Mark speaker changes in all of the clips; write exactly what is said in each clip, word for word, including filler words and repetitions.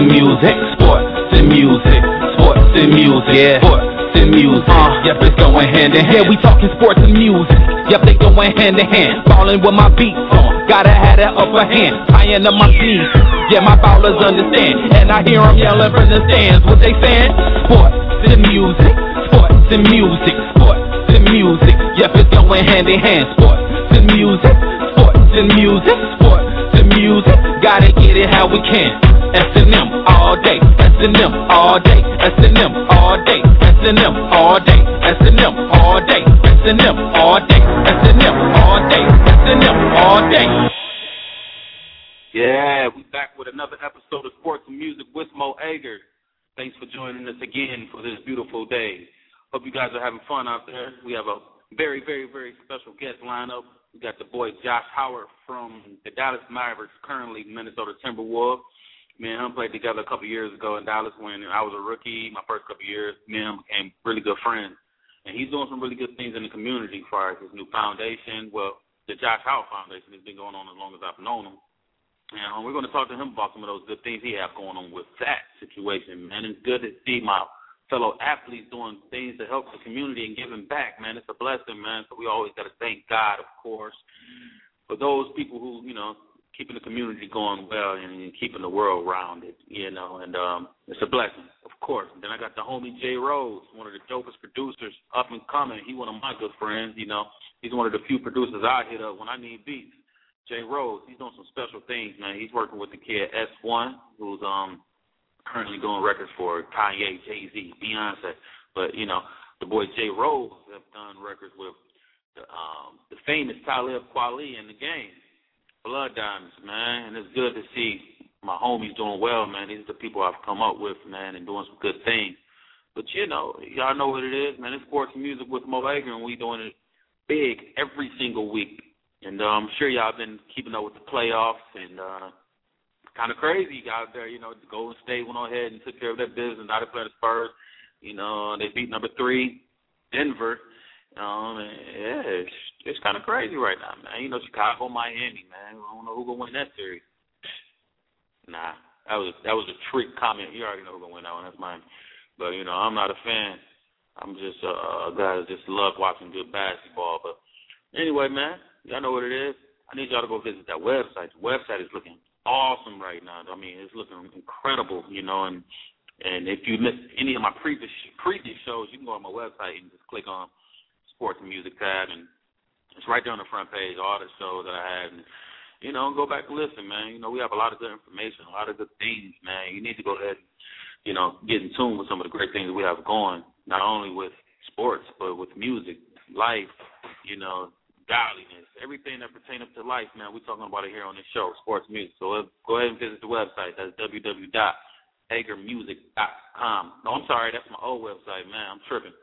Speaker 1: and music, sports and music, sports and music, yeah. Sports and music, uh, yep, it's going hand in hand. Yeah, we talking sports and music, yep, they going hand in hand. Ballin' with my beats on, gotta have that upper hand. Tying up my sleeves, yeah, my ballers understand. And I hear them yelling from the stands, what they saying? Sports and music, sports and music, sports and music, yep, it's going hand in hand. Sports and music, sports and music, sports and music, gotta get it how we can. S and M all day, S and M all day, S and M all day, S and M all day, S and M all day, S and M all day, S and M all day, S and M all day.
Speaker 2: Yeah, we back with another episode of Sports and Music with Mo Ager. Thanks for joining us again for this beautiful day. Hope you guys are having fun out there. We have a very, very, very special guest lineup. We got the boy Josh Howard from the Dallas Mavericks, currently Minnesota Timberwolves. Me and him played together a couple years ago in Dallas when I was a rookie. My first couple years, me and him became really good friends. And he's doing some really good things in the community as far as his new foundation. Well, the Josh Howard Foundation has been going on as long as I've known him. And we're going to talk to him about some of those good things he has going on with that situation, man. It's good to see my fellow athletes doing things to help the community and giving back, man. It's a blessing, man. So we always got to thank God, of course, for those people who, you know, keeping the community going well and keeping the world rounded, you know, and um, it's a blessing, of course. And then I got the homie Jay Rose, one of the dopest producers up and coming. He one of my good friends, you know. He's one of the few producers I hit up when I need beats. Jay Rose, he's doing some special things, man. He's working with the kid S one, who's um currently doing records for Kanye, Jay-Z, Beyonce. But, you know, the boy Jay Rose have done records with the, um, the famous Talib Kweli in the game. Blood Diamonds, man, and it's good to see my homies doing well, man. These are the people I've come up with, man, and doing some good things. But, you know, y'all know what it is, man. It's Sports and Music with Mo Ager, and we doing it big every single week. And uh, I'm sure y'all been keeping up with the playoffs, and uh, kind of crazy out there. You know, the Golden State went on ahead and took care of their business. Now they play the Spurs. You know, they beat number three, Denver. Um, and yeah, it's, it's kind of crazy right now, man. You know, Chicago, Miami, man. I don't know who's gonna win that series. Nah, that was that was a trick comment. You already know who's gonna win that one. That's mine. But you know, I'm not a fan. I'm just uh, a guy that just loves watching good basketball. But anyway, man, y'all know what it is. I need y'all to go visit that website. The website is looking awesome right now. I mean, it's looking incredible. You know, and and if you missed any of my previous previous shows, you can go on my website and just click on Sports and Music tab, and it's right there on the front page, all the shows that I had, and, you know, go back and listen, man. You know, we have a lot of good information, a lot of good things, man. You need to go ahead and, you know, get in tune with some of the great things we have going, not only with sports, but with music, life, you know, godliness, everything that pertains to life, man. We're talking about it here on this show, Sports Music. So uh, go ahead and visit the website. That's w w w dot ager music dot com. No, I'm sorry, that's my old website, man. I'm tripping.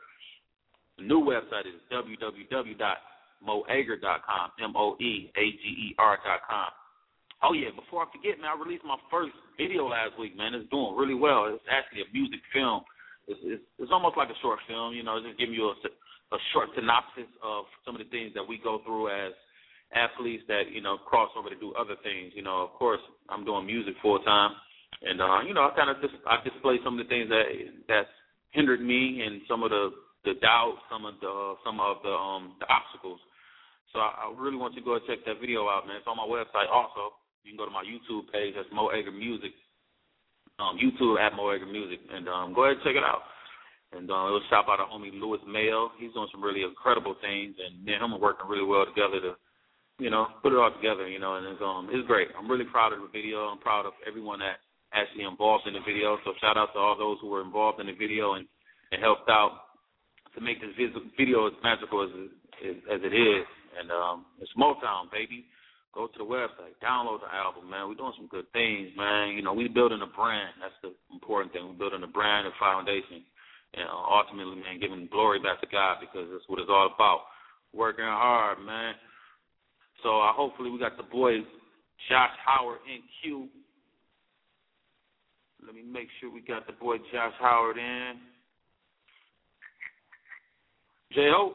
Speaker 2: The new website is w w w dot mo ager dot com, M O E A G E R dot com. Oh, yeah, before I forget, man, I released my first video last week, man. It's doing really well. It's actually a music film. It's, it's, it's almost like a short film, you know, it's just giving you a, a short synopsis of some of the things that we go through as athletes that, you know, cross over to do other things. You know, of course, I'm doing music full-time. And, uh, you know, I kind of just I display some of the things that that's hindered me and some of the the doubt, some of the some of the um the obstacles. So I, I really want you to go and check that video out, man. It's on my website also. You can go to my YouTube page. That's Mo Ager Music. Um, YouTube at Mo Ager Music, and um, go ahead and check it out. And uh, it was shot by the homie Louis Mayo. He's doing some really incredible things, and me and him are working really well together to, you know, put it all together. You know, and it's um it's great. I'm really proud of the video. I'm proud of everyone that actually involved in the video. So shout out to all those who were involved in the video and, and helped out to make this video as magical as it, as it is. And um, it's Motown, baby. Go to the website. Download the album, man. We're doing some good things, man. You know, we're building a brand. That's the important thing. We're building a brand and foundation. And uh, ultimately, man, giving glory back to God, because that's what it's all about. Working hard, man. So uh, hopefully we got the boy Josh Howard in queue. Let me make sure we got the boy Josh Howard in. J O.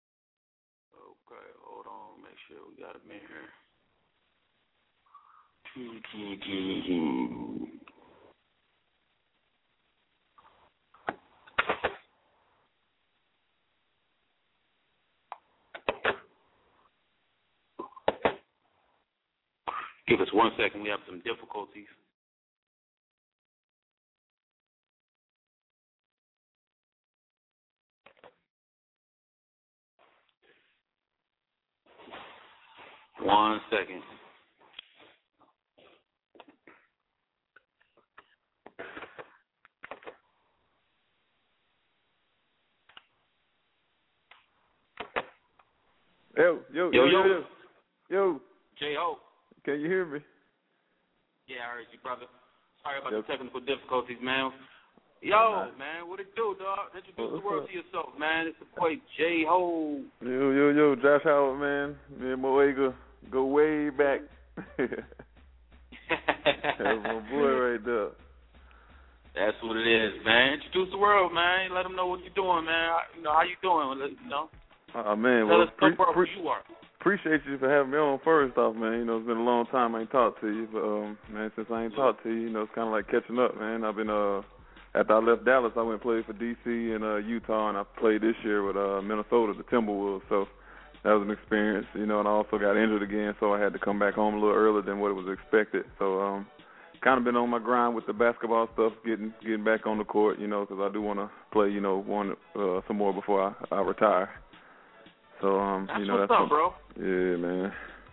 Speaker 2: Okay, hold on. Make sure we got him in here. Give us one second. We have some difficulties. One second.
Speaker 3: Yo, yo,
Speaker 2: yo,
Speaker 3: yo,
Speaker 2: yo,
Speaker 3: yo, yo.
Speaker 2: J-O.
Speaker 3: Can you hear me?
Speaker 2: Yeah, I heard you, brother. Sorry about
Speaker 3: Yep.
Speaker 2: the technical difficulties, man. Yo, man, what it do, dog? Introduce
Speaker 3: What's
Speaker 2: the world
Speaker 3: up?
Speaker 2: to yourself, man. It's the boy J-Ho.
Speaker 3: Yo, yo, yo, Josh Howard, man. Me and Moega go way back. That's my boy right there.
Speaker 2: That's what it is, man. Introduce the world, man. Let them know what you're doing, man. You know, how you doing? You know,
Speaker 3: Oh, man.
Speaker 2: tell
Speaker 3: Well,
Speaker 2: us pre-
Speaker 3: pre-
Speaker 2: who you are.
Speaker 3: appreciate you for having me on first off, man. You know, it's been a long time I ain't talked to you. But, um, man, since I ain't talked to you, you know, it's kind of like catching up, man. I've been, uh, after I left Dallas, I went and played for D C and uh, Utah, and I played this year with uh, Minnesota, the Timberwolves. So that was an experience, you know, and I also got injured again, so I had to come back home a little earlier than what was expected. So, um, kind of been on my grind with the basketball stuff, getting getting back on the court, you know, because I do want to play, you know, one uh, some more before I, I retire. So, um,
Speaker 2: That's
Speaker 3: you know,
Speaker 2: what's
Speaker 3: that's
Speaker 2: up, bro.
Speaker 3: Yeah, man.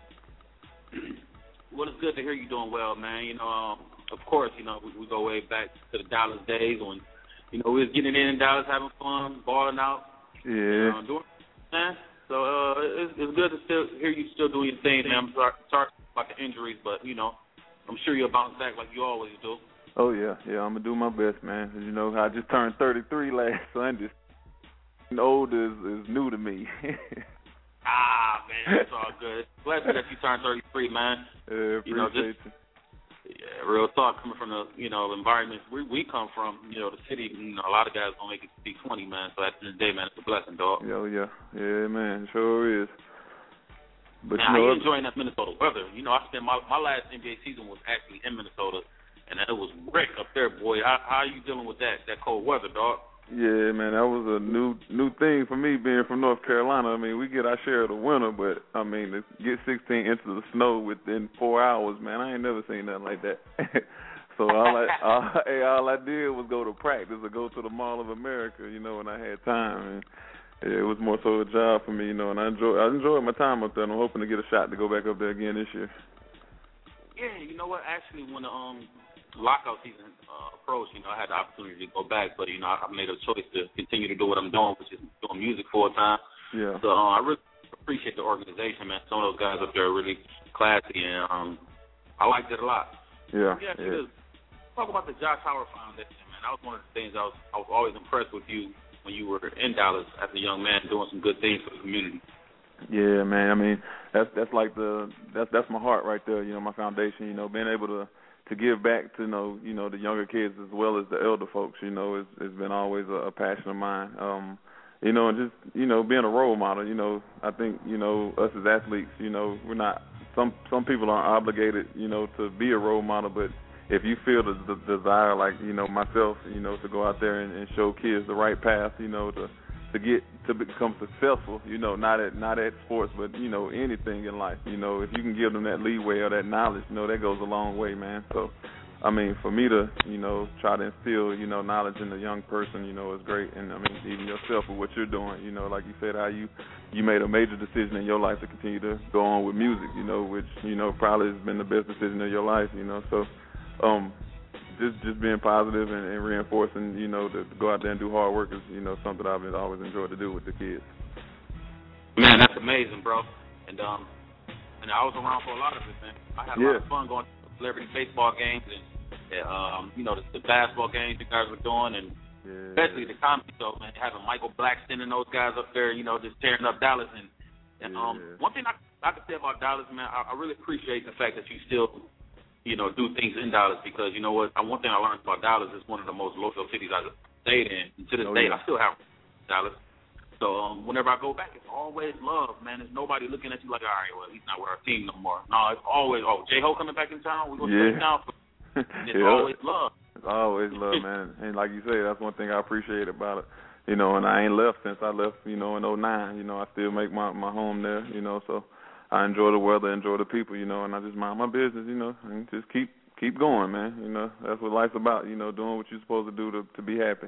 Speaker 2: Well, it's good to hear you doing well, man. You know, um, of course, you know, we, we go way back to the Dallas days when, you know, we was getting in Dallas, having fun, balling out.
Speaker 3: Yeah.
Speaker 2: You know, doing, man. So uh, it's, it's good to still hear you still doing your thing, man. I'm sorry, sorry about the injuries, but, you know, I'm sure you'll bounce back like you always do.
Speaker 3: Oh, yeah. Yeah, I'm going to do my best, man. You know, I just turned thirty-three last Sunday. Old is, is new to me.
Speaker 2: Ah, man, it's all good. Bless you that you turned thirty-three, man.
Speaker 3: Yeah, appreciate
Speaker 2: you. Know, just,
Speaker 3: you.
Speaker 2: Yeah, real talk, coming from the, you know, environment we we come from, you know, the city, you know, a lot of guys don't make it to be twenty, man. So at the end of the day, man, it's a blessing, dog.
Speaker 3: Yo, yeah. Yeah, man, sure is. But
Speaker 2: now,
Speaker 3: you know,
Speaker 2: how you enjoying that Minnesota weather? You know, I spent my my last N B A season was actually in Minnesota, and it was wreck up there, boy. How, how are you dealing with that that cold weather, dog?
Speaker 3: Yeah, man, that was a new new thing for me being from North Carolina. I mean, we get our share of the winter, but I mean, to get sixteen inches of snow within four hours, man, I ain't never seen nothing like that. So all I all, hey, all I did was go to practice or go to the Mall of America, you know, when I had time, and it was more so a job for me, you know. And I enjoy I enjoyed my time up there, and I'm hoping to get a shot to go back up there again this year.
Speaker 2: Yeah, you know what? Actually, when the um lockout season uh, approached, you know, I had the opportunity to go back, but you know, I made a choice to continue to do what I'm doing, which is doing music full time.
Speaker 3: Yeah.
Speaker 2: So uh, I really appreciate the organization, man. Some of those guys up there are really classy, and um, I liked it a lot.
Speaker 3: Yeah.
Speaker 2: Yeah.
Speaker 3: yeah.
Speaker 2: Talk about the Josh Howard Foundation, man. That was one of the things I was I was always impressed with you when you were in Dallas as a young man doing some good things for the community.
Speaker 3: Yeah, man. I mean, that's that's like the that's that's my heart right there. You know, my foundation. You know, being able to, to give back to you know you know the younger kids as well as the elder folks. You know, it's, it's been always a, a passion of mine. Um, you know, and just you know being a role model. You know, I think you know us as athletes. You know, we're not some some people aren't obligated. You know, to be a role model, but if you feel the, the desire, like you know myself, you know, to go out there and, and show kids the right path. You know, to to get to become successful, you know, not at not at sports, but you know anything in life. You know, if you can give them that leeway or that knowledge, you know, that goes a long way, man. So, I mean, for me to you know try to instill you know knowledge in a young person, you know, is great. And I mean, even yourself with what you're doing, you know, like you said, how you you made a major decision in your life to continue to go on with music, you know, which you know probably has been the best decision of your life, you know. So, um. Just just being positive and, and reinforcing, you know, to, to go out there and do hard work is, you know, something I've always enjoyed to do with the kids.
Speaker 2: Man, that's amazing, bro. And um, and I was around for a lot of it, man. I had a
Speaker 3: Yeah.
Speaker 2: lot of fun going to celebrity baseball games and, and um, you know, the, the basketball games you guys were doing, and
Speaker 3: yeah.
Speaker 2: especially the comedy show, man. Having Michael Blackston and those guys up there, you know, just tearing up Dallas. And, and um,
Speaker 3: yeah.
Speaker 2: one thing I I could say about Dallas, man, I, I really appreciate the fact that you still, you know, do things in Dallas, because you know what? One thing I learned about Dallas is one of the most local cities I've stayed in. And to this
Speaker 3: Oh,
Speaker 2: day,
Speaker 3: yeah.
Speaker 2: I still have Dallas. So um, whenever I go back, it's always love, man. There's nobody looking at you like, all right, well, he's not with our team no more. No, it's always, oh, J-Ho coming back in town, we're going to
Speaker 3: yeah.
Speaker 2: shut it down. It's
Speaker 3: yeah.
Speaker 2: always love.
Speaker 3: It's always love, man. And like you say, that's one thing I appreciate about it. You know, and I ain't left since I left, you know, in oh nine. You know, I still make my, my home there, you know, so I enjoy the weather, enjoy the people, you know, and I just mind my business, you know, and just keep keep going, man. You know, that's what life's about, you know, doing what you're supposed to do to, to be happy.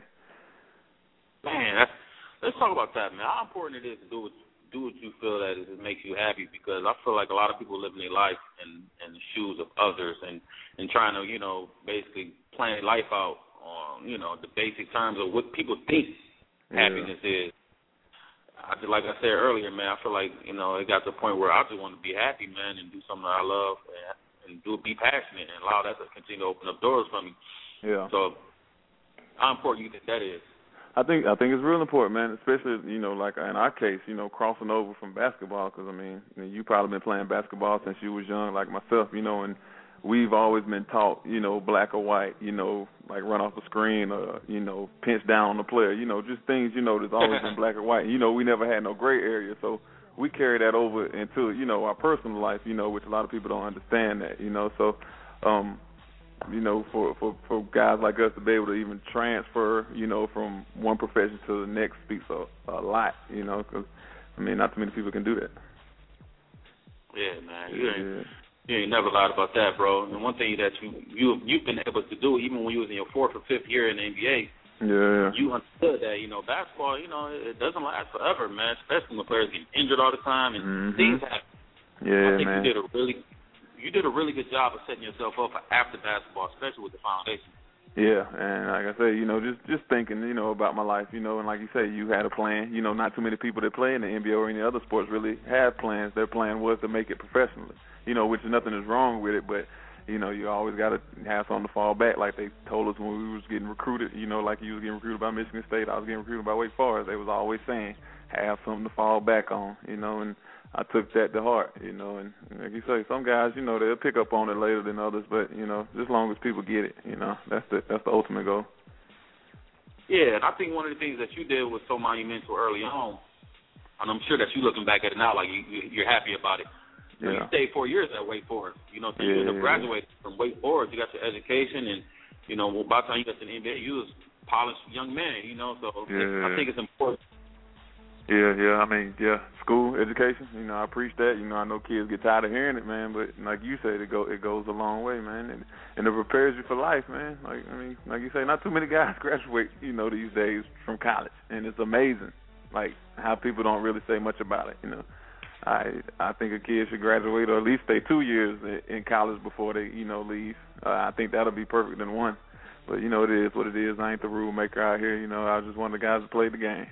Speaker 2: Man, that's, let's talk about that, man. How important it is to do what, do what you feel that is, it makes you happy, because I feel like a lot of people living their life in, in the shoes of others and, and trying to, you know, basically plan their life out on, you know, the basic terms of what people think
Speaker 3: Yeah.
Speaker 2: happiness is. I just, like I said earlier, man, I feel like, you know, it got to the point where I just want to be happy, man, and do something that I love and, and do be passionate and allow that to continue to open up doors for me.
Speaker 3: Yeah.
Speaker 2: So how important do you think that is?
Speaker 3: I think I think it's real important, man, especially, you know, like in our case, you know, crossing over from basketball, because, I mean, you've probably been playing basketball since you was young, like myself, you know, and we've always been taught, you know, black or white, you know, like run off the screen or, you know, pinch down on the player, you know, just things, you know, that's always been black or white. You know, we never had no gray area, so we carry that over into, you know, our personal life, you know, which a lot of people don't understand that, you know. So, um, you know, for, for, for guys like us to be able to even transfer, you know, from one profession to the next speaks a, a lot, you know, because, I mean, not too many people can do that.
Speaker 2: Yeah, man. You
Speaker 3: yeah.
Speaker 2: ain't, you ain't never lied about that, bro. And one thing that you, you, you've been able to do, even when you was in your fourth or fifth year in the N B A,
Speaker 3: yeah,
Speaker 2: you understood that, you know, basketball, you know, it doesn't last forever, man, especially when players get injured all the time and
Speaker 3: mm-hmm.
Speaker 2: things happen.
Speaker 3: Yeah,
Speaker 2: I think
Speaker 3: man.
Speaker 2: you did a really you did a really good job of setting yourself up for after basketball, especially with the foundation.
Speaker 3: Yeah, and like I say, you know, just just thinking, you know, about my life, you know, and like you say, you had a plan. You know, not too many people that play in the N B A or any other sports really have plans. Their plan was to make it professionally, you know, which nothing is wrong with it, but, you know, you always got to have something to fall back. Like they told us when we was getting recruited, you know, like you was getting recruited by Michigan State, I was getting recruited by Wake Forest. They was always saying, have something to fall back on, you know, and I took that to heart, you know, and like you say, some guys, you know, they'll pick up on it later than others, but, you know, just as long as people get it, you know, that's the that's the ultimate goal.
Speaker 2: Yeah, and I think one of the things that you did was so monumental early on, and I'm sure that you're looking back at it now like you, you're happy about it. So
Speaker 3: yeah.
Speaker 2: You stayed four years at Wake Forest. You know, so
Speaker 3: yeah,
Speaker 2: you ended up
Speaker 3: yeah,
Speaker 2: graduating yeah. from Wake Forest. You got your education, and, you know, by the time you got to the N B A, you was a polished young man, you know, so
Speaker 3: yeah.
Speaker 2: I think it's important.
Speaker 3: Yeah, yeah, I mean, yeah, school, education, you know, I preach that. You know, I know kids get tired of hearing it, man, but like you said, it go it goes a long way, man, and and it prepares you for life, man. Like, I mean, like you say, not too many guys graduate, you know, these days from college, and it's amazing, like, how people don't really say much about it, you know. I I think a kid should graduate or at least stay two years in college before they, you know, leave. Uh, I think that'll be perfect in one. But, you know, it is what it is. I ain't the rule maker out here, you know. I was just one of the guys that played the game.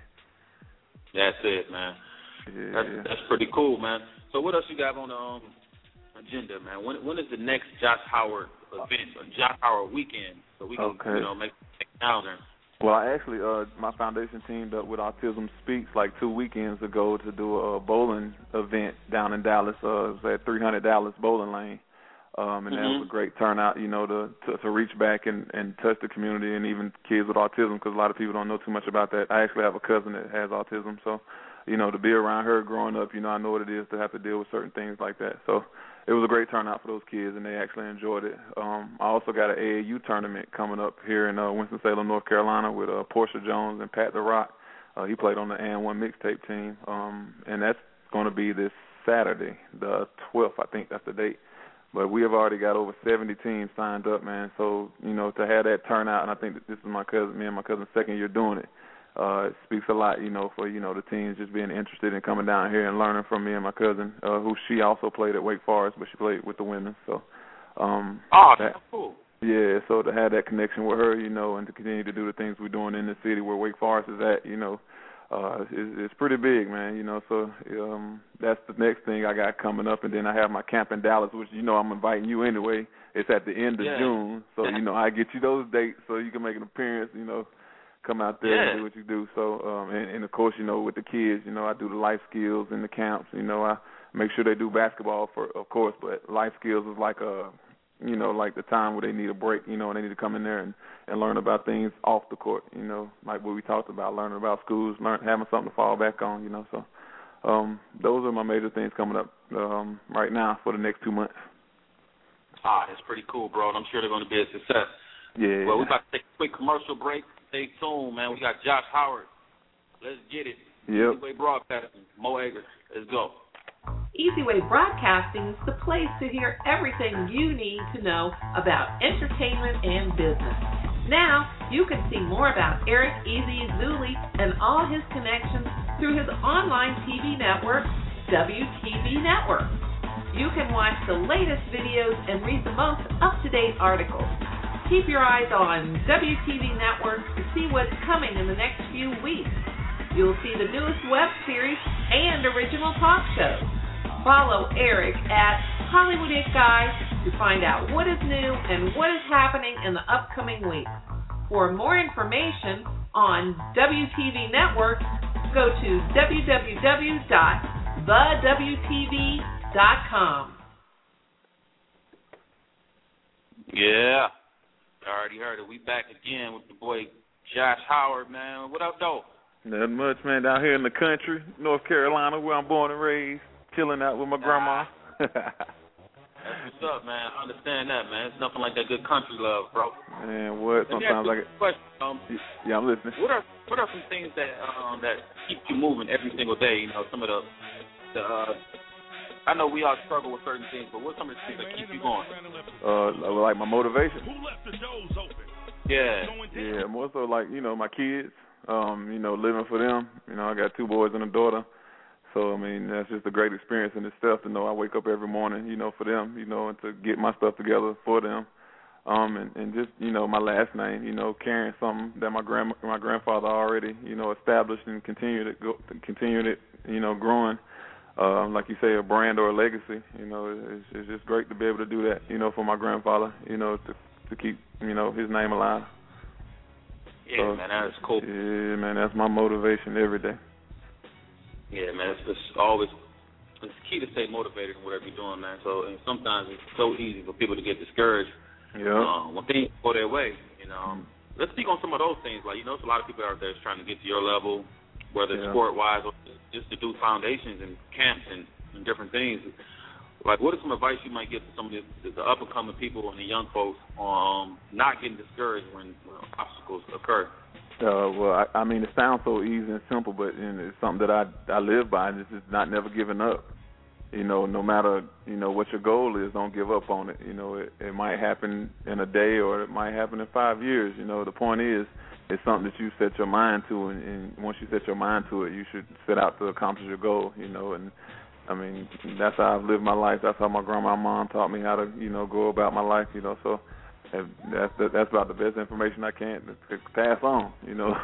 Speaker 2: That's it, man.
Speaker 3: Yeah,
Speaker 2: that's,
Speaker 3: yeah.
Speaker 2: that's pretty cool, man. So what else you got on the um, agenda, man? When when is the next Josh Howard event, or Josh Howard weekend, so we can,
Speaker 3: okay.
Speaker 2: you know, make a calendar?
Speaker 3: Well, I actually, uh, my foundation teamed up with Autism Speaks like two weekends ago to do a bowling event down in Dallas. Uh, it was at three hundred Dallas Bowling Lane. Um, and mm-hmm. that was a great turnout, you know, to, to, to reach back and, and touch the community and even kids with autism, because a lot of people don't know too much about that. I actually have a cousin that has autism, so, you know, to be around her growing up, you know, I know what it is to have to deal with certain things like that. So it was a great turnout for those kids, and they actually enjoyed it. Um, I also got an A A U tournament coming up here in uh, Winston-Salem, North Carolina, with uh, Portia Jones and Pat the Rock. Uh, he played on the And One mixtape team, um, and that's going to be this Saturday, the twelfth, I think that's the date. But we have already got over seventy teams signed up, man. So, you know, to have that turnout, and I think that this is my cousin, me and my cousin's second year doing it, uh, it speaks a lot, you know, for, you know, the teams just being interested in coming down here and learning from me and my cousin, uh, who she also played at Wake Forest, but she played with the women. So, um,
Speaker 2: oh,
Speaker 3: that,
Speaker 2: that's cool.
Speaker 3: Yeah, so to have that connection with her, you know, and to continue to do the things we're doing in the city where Wake Forest is at, you know, Uh, it's, it's pretty big, man, you know, so um, that's the next thing I got coming up. And then I have my camp in Dallas, which, you know, I'm inviting you anyway. It's at the end of
Speaker 2: yeah.
Speaker 3: June, so, you know, I get you those dates so you can make an appearance, you know, come out there
Speaker 2: yeah.
Speaker 3: and do what you do. So, um, and, and, of course, you know, with the kids, you know, I do the life skills in the camps. You know, I make sure they do basketball, for, of course, but life skills is like a, you know, like the time where they need a break, you know, and they need to come in there and, and learn about things off the court, you know, like what we talked about, learning about schools, learn, having something to fall back on, you know. So um, those are my major things coming up um, right now for the next two months.
Speaker 2: Ah, that's pretty cool, bro, and I'm sure they're going to be a success.
Speaker 3: Yeah.
Speaker 2: Well, we're about to take a quick commercial break. Stay tuned, man. We got Josh Howard. Let's get it.
Speaker 3: Yep.
Speaker 2: Easy Way Broadcasting. Mo Egers. Let's go.
Speaker 4: Easy Way Broadcasting is the place to hear everything you need to know about entertainment and business. Now, you can see more about Eric Easy Zuli and all his connections through his online T V network, W T V Network. You can watch the latest videos and read the most up-to-date articles. Keep your eyes on W T V Network to see what's coming in the next few weeks. You'll see the newest web series and original talk shows. Follow Eric at Hollywood It Guy to find out what is new and what is happening in the upcoming week. For more information on W T V Network, go to w w w dot the w t v dot com.
Speaker 2: Yeah. I already heard it. We back again with the boy Josh Howard, man. What up, though?
Speaker 3: Nothing much, man. Down here in the country, North Carolina, where I'm born and raised, chilling out with my grandma.
Speaker 2: That's what's up, man. I understand that, man. It's nothing like that good country love, bro.
Speaker 3: Man, what?
Speaker 2: Let me
Speaker 3: Sometimes
Speaker 2: ask you
Speaker 3: like
Speaker 2: a question. Um,
Speaker 3: yeah, I'm listening.
Speaker 2: What are what are some things that um, that keep you moving every single day? You know, some of the the. Uh, I know we all struggle with certain things, but what are some of the things that keep you going?
Speaker 3: Uh, like my motivation.
Speaker 2: Yeah.
Speaker 3: Yeah, more so like, you know, my kids, um, you know, living for them. You know, I got two boys and a daughter. So, I mean, that's just a great experience in itself to know I wake up every morning, you know, for them, you know, and to get my stuff together for them. Um, and, and just, you know, my last name, you know, carrying something that my grand my grandfather already, you know, established and continued it, go, continued it, you know, growing. Um, like you say, a brand or a legacy, you know, it's, it's just great to be able to do that, you know, for my grandfather, you know, to to keep, you know, his name alive.
Speaker 2: Yeah,
Speaker 3: so,
Speaker 2: man, that's cool.
Speaker 3: Yeah, man, that's my motivation every day.
Speaker 2: Yeah, man, it's just always, it's key to stay motivated in whatever you're doing, man. So, and sometimes it's so easy for people to get discouraged.
Speaker 3: Yeah.
Speaker 2: Um, when things go their way, you know. Mm. Let's speak on some of those things. Like, you know, there's a lot of people out there that's trying to get to your level, whether it's yeah. sport-wise or just to do foundations and camps and, and different things. Like, what is some advice you might give to some of the, the up-and-coming people and the young folks on um, not getting discouraged when you know, obstacles occur?
Speaker 3: Uh, well, I, I mean, it sounds so easy and simple, but you know, it's something that I I live by. It's just not never giving up. You know, no matter, you know, what your goal is, don't give up on it. You know, it, it might happen in a day or it might happen in five years. You know, the point is, it's something that you set your mind to, and, and once you set your mind to it, you should set out to accomplish your goal, you know, and I mean, that's how I've lived my life. That's how my grandma and mom taught me how to, you know, go about my life, you know, so that's that's about the best information I can to pass on, you know.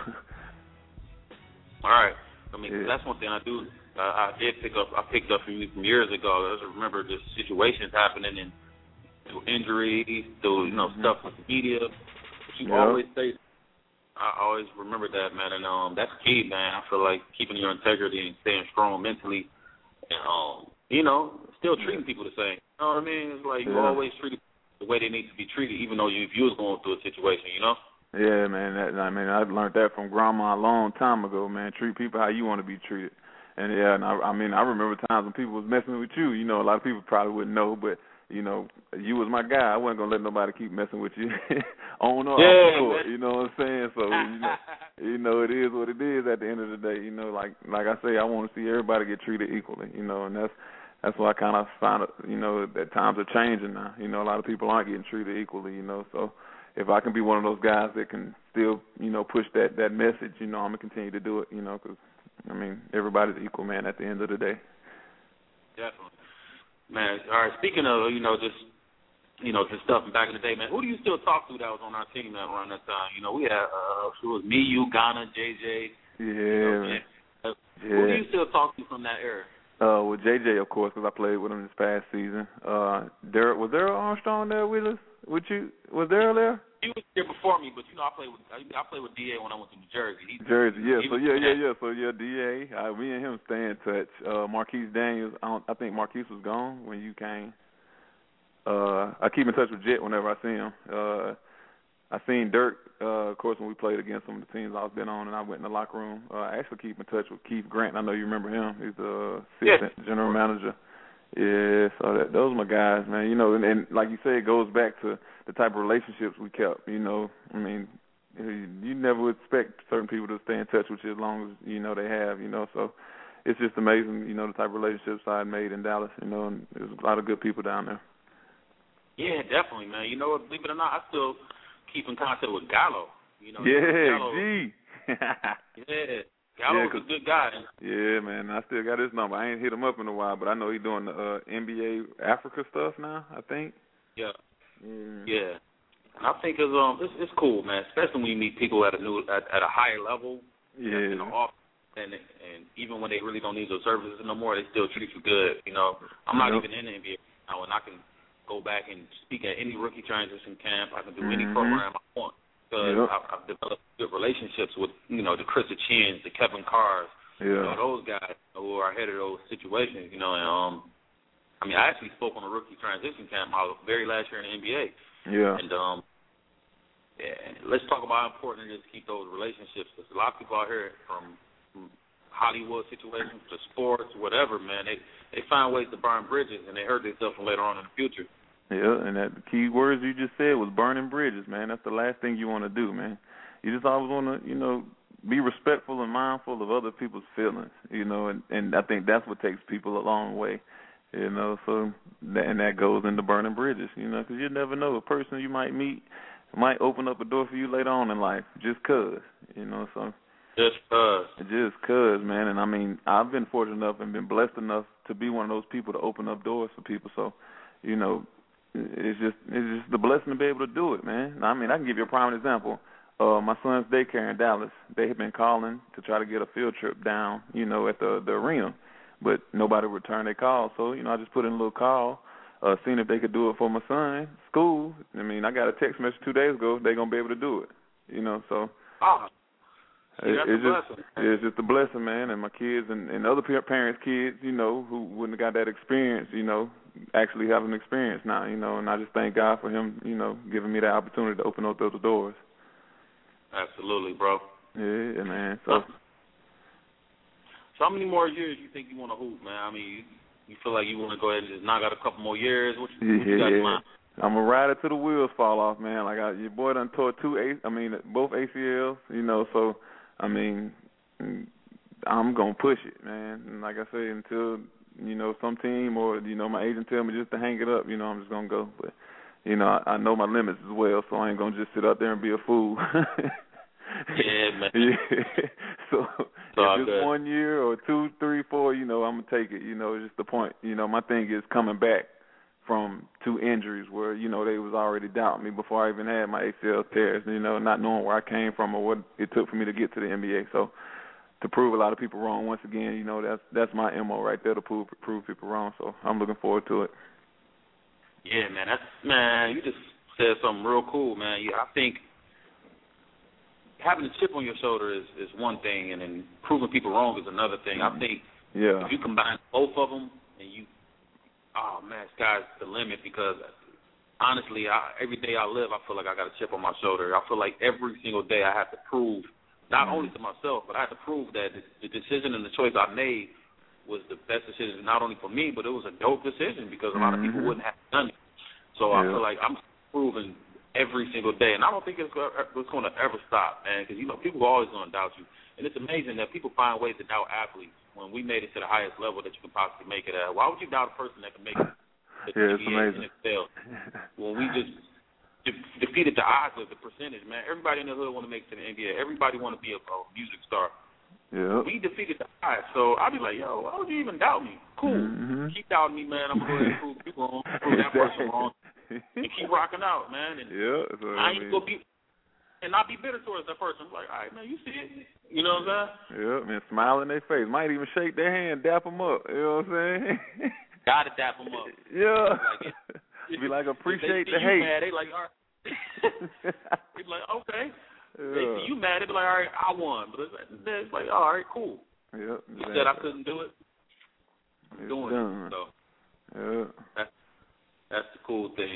Speaker 2: All right. I mean,
Speaker 3: yeah.
Speaker 2: that's one thing I do. Uh, I did pick up. I picked up from you from years ago. I just remember just situations happening and through injuries, through you know mm-hmm. stuff with the media. But you
Speaker 3: yeah.
Speaker 2: always say, I always remember that, man, and um, that's key, man. I feel like keeping your integrity and staying strong mentally, and um, you know, still treating people the same. You know what I mean? It's like you
Speaker 3: yeah.
Speaker 2: always treat the way they need to be treated, even though you if you was going through a situation, you know.
Speaker 3: Yeah, man. That, I mean, I learned that from Grandma a long time ago, man. Treat people how you want to be treated. And, yeah, and I, I mean, I remember times when people was messing with you. You know, a lot of people probably wouldn't know, but, you know, you was my guy. I wasn't going to let nobody keep messing with you on or
Speaker 2: yeah,
Speaker 3: off the court. You know what I'm saying? So, you know, you know, it is what it is at the end of the day. You know, like like I say, I want to see everybody get treated equally, you know, and that's that's why I kind of find, you know, that times are changing now. You know, a lot of people aren't getting treated equally, you know, so if I can be one of those guys that can still, you know, push that, that message, you know, I'm going to continue to do it, you know, because, I mean, everybody's equal, man, at the end of the day.
Speaker 2: Definitely. Man, all right, speaking of, you know, just, you know, just stuff from back in the day, man, who do you still talk to that was on our team that around that time? You know, we had, uh, it was me, you, Ghana, J J.
Speaker 3: Yeah,
Speaker 2: you know,
Speaker 3: man.
Speaker 2: Uh,
Speaker 3: yeah.
Speaker 2: Who do you still talk to from that era?
Speaker 3: Uh, well, J J, of course, because I played with him this past season. Uh, Derek, was Daryl Armstrong there with us? With you? Was Daryl there?
Speaker 2: He was there before me, but you know I played with I played with D A when I went to New Jersey. He,
Speaker 3: Jersey, yeah.
Speaker 2: he
Speaker 3: So yeah, yeah, yeah. So yeah, D A. Uh, me and him stay in touch. Uh, Marquise Daniels. I, don't, I think Marquise was gone when you came. uh, I keep in touch with Jet whenever I see him. Uh, I seen Dirk, uh, of course, when we played against some of the teams I've been on, and I went in the locker room. Uh, I actually keep in touch with Keith Grant. I know you remember him. He's the assistant
Speaker 2: yes.
Speaker 3: general manager. Yeah, so that, those are my guys, man. You know, and, and like you say, it goes back to the type of relationships we kept. You know, I mean, you, you never would expect certain people to stay in touch with you as long as, you know, they have, you know. So it's just amazing, you know, the type of relationships I had made in Dallas, you know, and there's a lot of good people down there.
Speaker 2: Yeah, definitely, man. You know what, believe it or not, I still keep in contact with Gallo. You know,
Speaker 3: yeah,
Speaker 2: Gallo,
Speaker 3: G.
Speaker 2: yeah. Gallo's
Speaker 3: yeah,
Speaker 2: a good guy.
Speaker 3: Yeah, man. I still got his number. I ain't hit him up in a while, but I know he's doing the uh, N B A Africa stuff now, I think.
Speaker 2: Yeah.
Speaker 3: Mm.
Speaker 2: Yeah. And I think it's um it's, it's cool, man, especially when you meet people at a new at, at a higher level.
Speaker 3: Yeah.
Speaker 2: In the office, and and even when they really don't need those services no more, they still treat you good. You know, I'm not
Speaker 3: yep.
Speaker 2: even in the N B A now, and I can go back and speak at any rookie transition camp. I can do
Speaker 3: mm-hmm.
Speaker 2: any program I want. Because
Speaker 3: yep.
Speaker 2: I've, I've developed good relationships with, you know, the Chris Chins, the Kevin Carrs,
Speaker 3: yeah.
Speaker 2: you know, those guys who are ahead of those situations, you know. And, um, I mean, I actually spoke on a rookie transition camp my very last year in the N B A.
Speaker 3: Yeah.
Speaker 2: And um, yeah, let's talk about how important it is to keep those relationships. Because a lot of people out here from, from Hollywood situations to sports, whatever, man, they, they find ways to burn bridges, and they hurt themselves later on in the future.
Speaker 3: Yeah, and that the key words you just said was burning bridges, man. That's the last thing you want to do, man. You just always want to, you know, be respectful and mindful of other people's feelings, you know, and, and I think that's what takes people a long way, you know, so, that, and that goes into burning bridges, you know, because you never know, a person you might meet might open up a door for you later on in life, just cause, you know, so.
Speaker 2: Just cause.
Speaker 3: Just cause, man, and I mean, I've been fortunate enough and been blessed enough to be one of those people to open up doors for people, so, you know, It's just it's just the blessing to be able to do it, man. I mean, I can give you a prime example. Uh, my son's daycare in Dallas, they have been calling to try to get a field trip down, you know, at the, the arena, but nobody returned their call. So, you know, I just put in a little call, uh, seeing if they could do it for my son's school. I mean, I got a text message two days ago, they're going to be able to do it, you know, so.
Speaker 2: Oh. See, that's
Speaker 3: it's
Speaker 2: a
Speaker 3: just
Speaker 2: blessing.
Speaker 3: it's just a blessing, man, and my kids and, and other parents' kids, you know, who wouldn't have got that experience, you know, actually have an experience now, you know, and I just thank God for him, you know, giving me that opportunity to open up those doors.
Speaker 2: Absolutely, bro.
Speaker 3: Yeah, man. So,
Speaker 2: so how many more years you think you want to hoop, man? I mean, you, you feel like you want to go ahead and just knock out a couple more years? What you, what you got in mind?
Speaker 3: I'm gonna ride it till the wheels fall off, man. Like I, your boy done tore two, A, I mean, both A C Ls, you know. So, I mean, I'm gonna push it, man. And like I say, until you know some team or you know my agent tell me just to hang it up, you know, I'm just gonna go. But you know, I, I know my limits as well, so I ain't gonna just sit out there and be a fool.
Speaker 2: Yeah, man.
Speaker 3: Yeah. So
Speaker 2: it's
Speaker 3: if it's
Speaker 2: good.
Speaker 3: one year or two, three, four, you know, I'm gonna take it. You know, it's just the point. You know, my thing is coming back from two injuries where, you know, they was already doubting me before I even had my A C L tears, you know, not knowing where I came from or what it took for me to get to the N B A. So to prove a lot of people wrong once again, you know, that's that's my M O right there, to prove prove people wrong. So I'm looking forward to it.
Speaker 2: Yeah, man. That's man, you just said something real cool, man. Yeah, I think having a chip on your shoulder is, is one thing, and then proving people wrong is another thing. I think
Speaker 3: yeah.
Speaker 2: if you combine both of them and you oh, man, sky's the limit because, honestly, I, every day I live, I feel like I got a chip on my shoulder. I feel like every single day I have to prove, not only to myself, but I have to prove that the, the decision and the choice I made was the best decision, not only for me, but it was a dope decision because a lot of people wouldn't have done it. So
Speaker 3: yeah.
Speaker 2: I feel like I'm proving every single day, and I don't think it's, it's going to ever stop, man, because, you know, people are always going to doubt you. And it's amazing that people find ways to doubt athletes. When we made it to the highest level that you can possibly make it at, why would you doubt a person that can make it to
Speaker 3: yeah,
Speaker 2: the
Speaker 3: it's
Speaker 2: N B A
Speaker 3: amazing.
Speaker 2: and excel? When we just de- defeated the odds of the percentage, man. Everybody in the hood want to make it to the N B A. Everybody want to be a, a music star.
Speaker 3: Yeah.
Speaker 2: We defeated the odds, so I'd be like, yo, why would you even doubt me? Cool.
Speaker 3: Mm-hmm.
Speaker 2: Keep doubting me, man. I'm going to go ahead and prove you wrong, prove that person wrong, and keep rocking out, man. And
Speaker 3: yeah, that's what I
Speaker 2: I ain't
Speaker 3: mean.
Speaker 2: going to be... And not be bitter towards that person. I'm like, all right, man, you see it. You know what I'm saying?
Speaker 3: Yeah, man, smile in their face. Might even shake their hand, dap them up. You know what I'm saying?
Speaker 2: Gotta dap them up.
Speaker 3: Yeah.
Speaker 2: Like
Speaker 3: it, be like, appreciate
Speaker 2: the
Speaker 3: hate.
Speaker 2: Mad, they like, all right. They be like, okay.
Speaker 3: Yeah.
Speaker 2: They see you mad, they be like, all right, I won. But it's like, it's like all right, cool.
Speaker 3: Yeah,
Speaker 2: you said I couldn't do it. I'm
Speaker 3: it's
Speaker 2: doing
Speaker 3: done.
Speaker 2: it. So
Speaker 3: yeah.
Speaker 2: that's, that's the cool thing.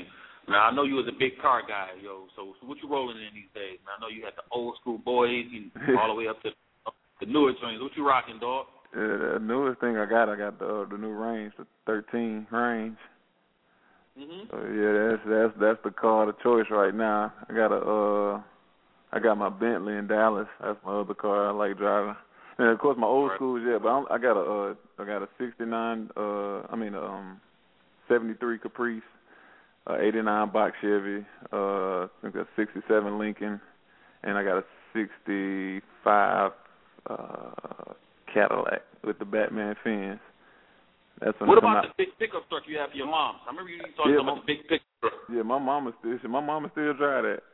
Speaker 2: Now, I know you was a big car guy, yo. So, so what you rolling in these days? Man, I know you had the old school boys and all the way up to the newer joints. What you rocking, dog?
Speaker 3: Yeah, the newest thing I got, I got the uh, the new Range, the thirteen Range.
Speaker 2: Mhm.
Speaker 3: So yeah, that's that's that's the car of choice right now. I got a uh, I got my Bentley in Dallas. That's my other car I like driving. And of course my old
Speaker 2: right.
Speaker 3: school, yeah. But I'm, I got a uh, I got a sixty-nine. Uh, I mean um, seventy-three Caprice. Uh, eighty-nine box Chevy, uh, I think that's sixty-seven Lincoln, and I got a sixty-five uh, Cadillac with the Batman fins. That's when
Speaker 2: what
Speaker 3: it come
Speaker 2: about
Speaker 3: out.
Speaker 2: the big pickup truck you have for your mom? I remember you talking
Speaker 3: Yeah,
Speaker 2: about
Speaker 3: my,
Speaker 2: the big pickup truck.
Speaker 3: Yeah, my mama still, my mama still drive that.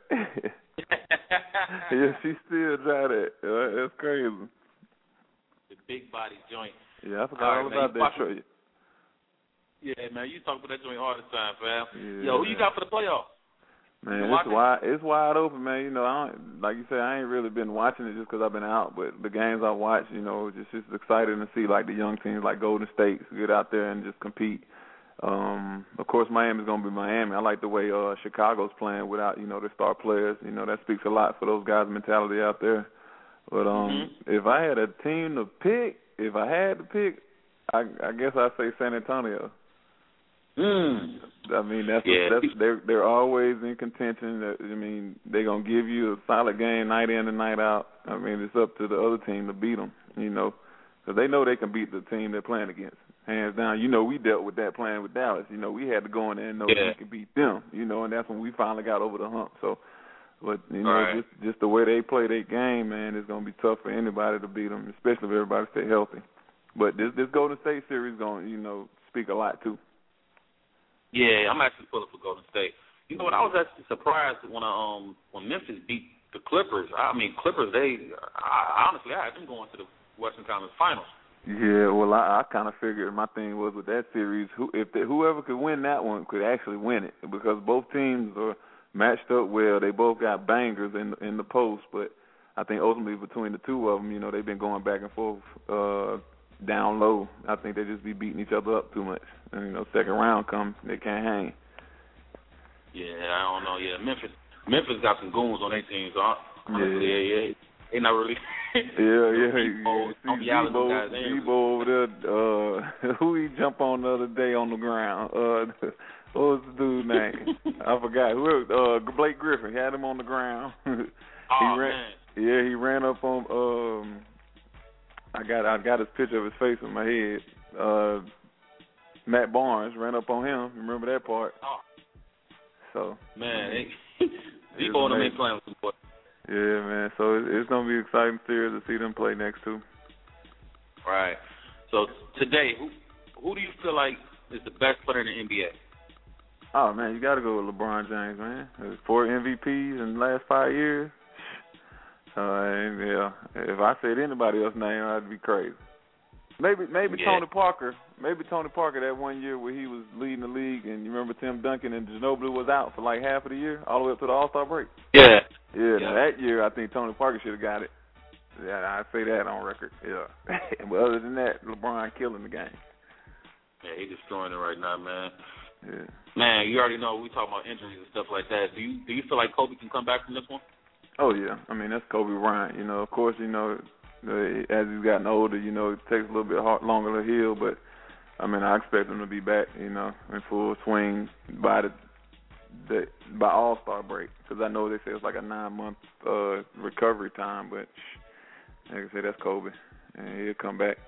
Speaker 3: Yeah, she still drive that. Uh, that's crazy.
Speaker 2: The big body joint.
Speaker 3: Yeah, I forgot
Speaker 2: all,
Speaker 3: all
Speaker 2: right,
Speaker 3: about
Speaker 2: man,
Speaker 3: that truck.
Speaker 2: Yeah, man, you talk about that joint all the time, fam.
Speaker 3: Yeah,
Speaker 2: Yo, who you
Speaker 3: man.
Speaker 2: got for the playoffs?
Speaker 3: Man, it's wide. It's wide open, man. You know, I don't, like you said, I ain't really been watching it just because I've been out. But the games I watch, you know, just just exciting to see like the young teams like Golden State get out there and just compete. Um, of course, Miami's gonna be Miami. I like the way uh, Chicago's playing without you know their star players. You know, that speaks a lot for those guys' mentality out there. But um,
Speaker 2: mm-hmm.
Speaker 3: if I had a team to pick, if I had to pick, I, I guess I'd say San Antonio.
Speaker 2: Mm.
Speaker 3: I mean, that's,
Speaker 2: yeah.
Speaker 3: a, that's they're they're always in contention. I mean, they're gonna give you a solid game night in and night out. I mean, it's up to the other team to beat them. You know, because they know they can beat the team they're playing against, hands down. You know, we dealt with that playing with Dallas. You know, we had to go in there and know
Speaker 2: yeah.
Speaker 3: that we could beat them. You know, and that's when we finally got over the hump. So, but you know,
Speaker 2: right.
Speaker 3: just just the way they play their game, man, it's gonna be tough for anybody to beat them, especially if everybody stay healthy. But this this Golden State series gonna you know speak a lot too.
Speaker 2: Yeah, I'm actually pulling for Golden State. You know what? I was actually surprised when um when Memphis beat the Clippers. I mean, Clippers. They I, honestly, I had them going to the Western Conference Finals.
Speaker 3: Yeah, well, I, I kind of figured my thing was with that series, who if they, whoever could win that one could actually win it because both teams are matched up well. They both got bangers in in the post, but I think ultimately between the two of them, you know, they've been going back and forth uh, down low. I think they just be beating each other up too much. And, you know, second round come, they can't hang.
Speaker 2: Yeah, I don't know. Yeah, Memphis Memphis got some goons on their team, so honestly,
Speaker 3: yeah,
Speaker 2: yeah, yeah, they not really.
Speaker 3: yeah, yeah.
Speaker 2: Debo,
Speaker 3: See Debo, Debo over there, uh, who he jump on the other day on the ground? Uh, what was the dude's name? I forgot. Who? Uh, Blake Griffin had him on the ground. he
Speaker 2: oh
Speaker 3: ran,
Speaker 2: man.
Speaker 3: Yeah, he ran up on. Um, I got I got his picture of his face in my head. Uh, Matt Barnes ran up on him. Remember that part?
Speaker 2: Oh.
Speaker 3: So
Speaker 2: man, Debo and them ain't playing with some boys.
Speaker 3: Yeah, man. So it's, it's gonna be an exciting series to see them play next too.
Speaker 2: Right. So today, who who do you feel like is the best player in the N B A?
Speaker 3: Oh man, you got to go with LeBron James, man. There's four M V Ps in the last five years. Uh, and, yeah, if I said anybody else's name, I'd be crazy. Maybe maybe
Speaker 2: yeah.
Speaker 3: Tony Parker. Maybe Tony Parker that one year where he was leading the league, and you remember Tim Duncan and Ginobili was out for like half of the year, all the way up to the All-Star break.
Speaker 2: Yeah.
Speaker 3: Yeah,
Speaker 2: yeah.
Speaker 3: Now that year I think Tony Parker should have got it. Yeah, I say that on record. Yeah. But other than that, LeBron killing the game.
Speaker 2: Yeah, he's destroying it right now, man.
Speaker 3: Yeah.
Speaker 2: Man, you already know we talk about injuries and stuff like that. Do you do you feel like Kobe can come back from this one?
Speaker 3: Oh yeah, I mean that's Kobe Bryant. You know, of course, you know, as he's gotten older, you know, it takes a little bit hard, longer to heal. But I mean, I expect him to be back, you know, in full swing by the, the by All-Star break, because I know they say it's like a nine-month uh, recovery time. But like I said, that's Kobe, and he'll come back.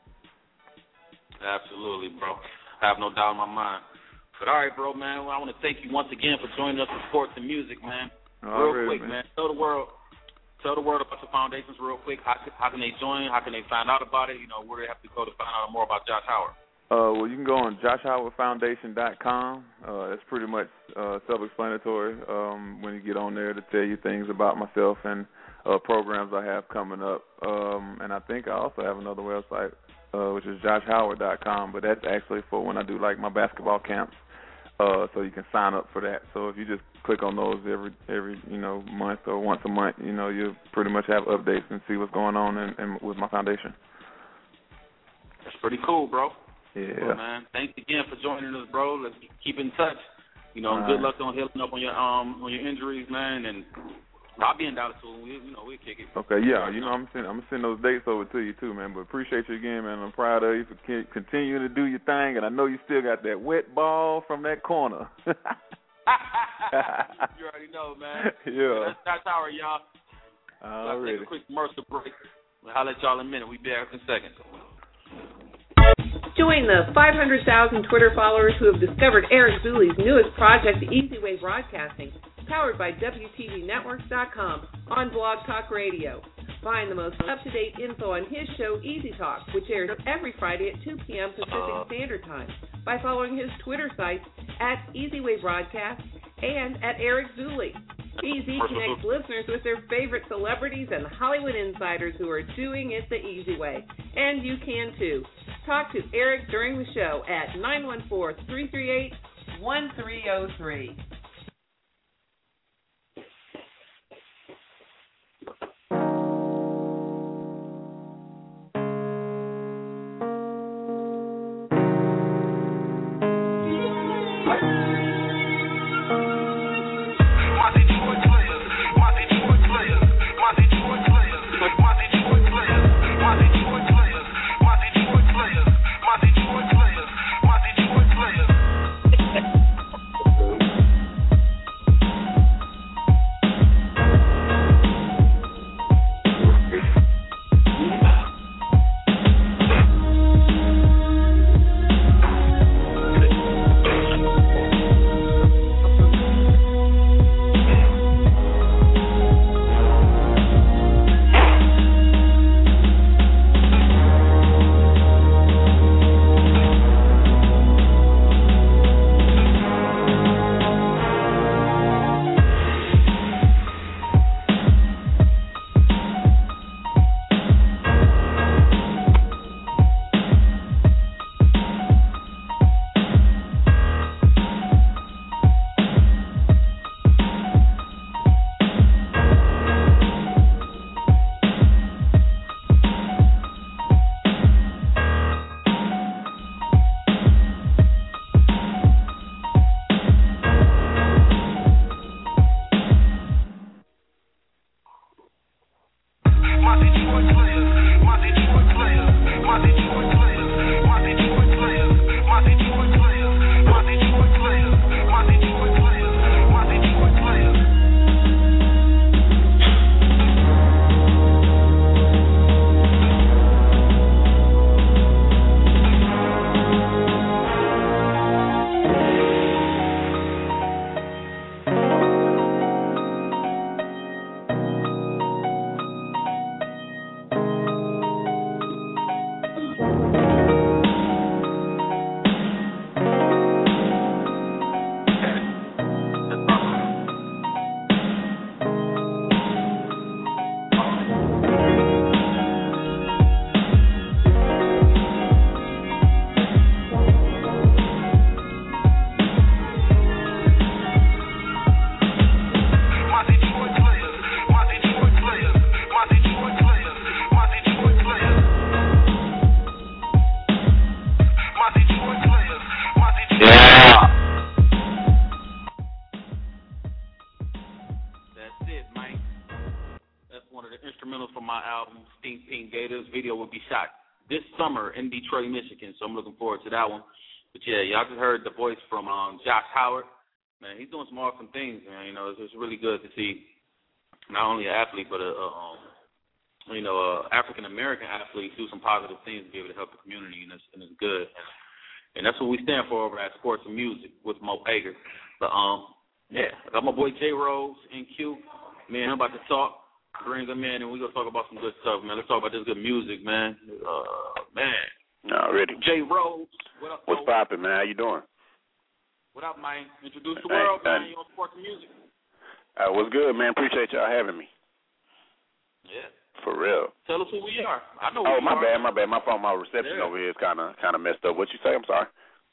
Speaker 2: Absolutely, bro. I have no doubt in my mind. But all right, bro, man. Well, I want to thank you once again for joining us for Sports and Music, man.
Speaker 3: All
Speaker 2: real
Speaker 3: right,
Speaker 2: quick,
Speaker 3: man.
Speaker 2: man. Tell the world, tell the world about your foundations, real quick. How, how can they join? How can they find out about it? You know, where do they have to go to find out more about Josh Howard?
Speaker 3: Uh, well, you can go on josh howard foundation dot com. Uh, it's pretty much uh, self-explanatory um, when you get on there to tell you things about myself and uh, programs I have coming up. Um, and I think I also have another website, uh, which is josh howard dot com, but that's actually for when I do, like, my basketball camps. Uh, so you can sign up for that. So if you just click on those every, every you know, month or once a month, you know, you'll pretty much have updates and see what's going on in, in, with my foundation.
Speaker 2: That's pretty cool, bro.
Speaker 3: Yeah.
Speaker 2: Well, man, thanks again for joining us, bro. Let's keep in touch. You know,
Speaker 3: All
Speaker 2: good
Speaker 3: right.
Speaker 2: luck on healing up on your um on your injuries, man. And I'll be in Dallas soon. We, you know, we'll kick it.
Speaker 3: Okay, yeah, you know, I'm sending, I'm gonna send those dates over to you too, man. But appreciate you again, man. I'm proud of you for c- continuing to do your thing, and I know you still got that wet ball from that corner.
Speaker 2: You already know, man.
Speaker 3: Yeah.
Speaker 2: That's Dot Tower, y'all.
Speaker 3: All
Speaker 2: Let's
Speaker 3: right.
Speaker 2: take a quick commercial break. I'll let y'all in a minute. We'll be back in a second.
Speaker 4: Join the five hundred thousand Twitter followers who have discovered Eric Zuley's newest project, Easy Way Broadcasting, powered by W T V Networks dot com on Blog Talk Radio. Find the most up-to-date info on his show, Easy Talk, which airs every Friday at two p.m. Pacific Standard Time, by following his Twitter sites at Easy Way Broadcast and at Eric Zuley. Easy connects listeners with their favorite celebrities and Hollywood insiders who are doing it the easy way. And you can too. Talk to Eric during the show at nine one four, three three eight, one three zero three.
Speaker 2: This summer in Detroit, Michigan, so I'm looking forward to that one. But yeah, y'all just heard the voice from um, Josh Howard. Man, he's doing some awesome things, man. You know, it's, it's really good to see not only an athlete, but a, a um, you know, a African American athlete do some positive things to be able to help the community, and it's, and it's good. And, and that's what we stand for over at Sports and Music with Mo Ager. But um, yeah, I got my boy J Rose in Q. Me and him about to talk. Bring him in, and we're going to talk about some good stuff, man. Let's talk about this good music, man. Uh, man.
Speaker 5: Already.
Speaker 2: J Rose, what up,
Speaker 5: What's poppin', man? How you doing?
Speaker 2: What up, man? Introduce the
Speaker 5: Hey,
Speaker 2: world,
Speaker 5: man.
Speaker 2: man. You on Sports and Music.
Speaker 5: Uh, what's good, man? Appreciate y'all having me.
Speaker 2: Yeah.
Speaker 5: For real.
Speaker 2: Tell us who we are. I know who
Speaker 5: Oh,
Speaker 2: we
Speaker 5: my
Speaker 2: are.
Speaker 5: bad, my bad. My phone, my reception
Speaker 2: Yeah.
Speaker 5: over here is kind of kind of messed up. What you say? I'm sorry.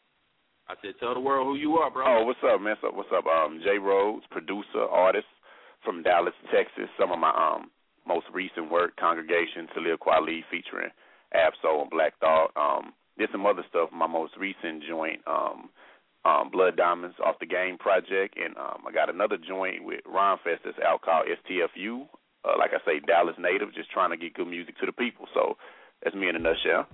Speaker 2: I said, tell the world who you are, bro.
Speaker 5: Oh, what's up, man? What's up? What's up? Um, J Rhodes, producer, artist from Dallas, Texas. Some of my um most recent work, Congregation, Talib Kweli, featuring Ab-Soul and Black Thought. Um, did some other stuff. My most recent joint, um, um, Blood Diamonds off the Game project, and um, I got another joint with Ron Fest that's out called S T F U. Uh, like I say, Dallas native, just trying to get good music to the people. So that's me in a nutshell.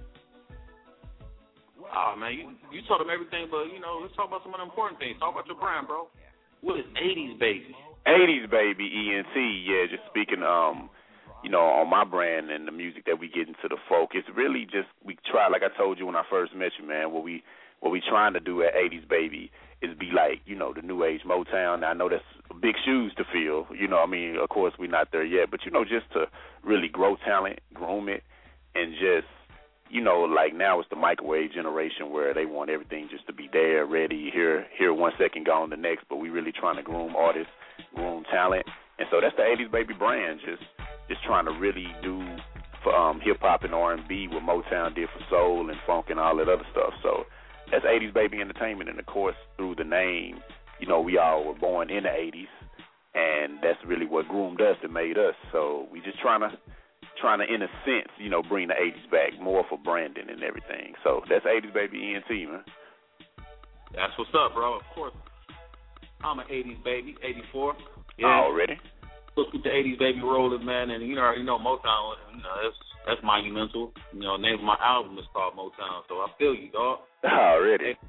Speaker 2: Wow, man, you you told them everything, but you know, let's talk about some of the important things. Talk about your brand, bro. What is eighties Baby?
Speaker 5: eighties Baby, E N T, yeah, just speaking, um, you know, on my brand and the music that we get into the folk. It's really just, we try, like I told you when I first met you, man, what we what we trying to do at eighties Baby is be like, you know, the new age Motown. Now, I know that's big shoes to fill, you know, I mean, of course we're not there yet, but, you know, just to really grow talent, groom it, and just, you know, like now it's the microwave generation where they want everything just to be there, ready, here, here one second, gone the next, but we really trying to groom artists, groom talent. And so that's the eighties Baby brand, just just trying to really do for um, hip-hop and R and B what Motown did for soul and funk and all that other stuff. So that's eighties Baby Entertainment, and of course, through the name, you know, we all were born in the eighties, and that's really what groomed us and made us. So we just trying to, trying to, in a sense, you know, bring the eighties back more for branding and everything. So that's eighties Baby E N T, man.
Speaker 2: That's what's up, bro. Of course, I'm an eighties baby, eighty-four.
Speaker 5: Yeah. Already.
Speaker 2: Let's keep the eighties Baby rolling, man. And you know, you know Motown, you know, that's that's monumental. You know, the name of my album is called Motown, so I feel you, dog.
Speaker 5: Already.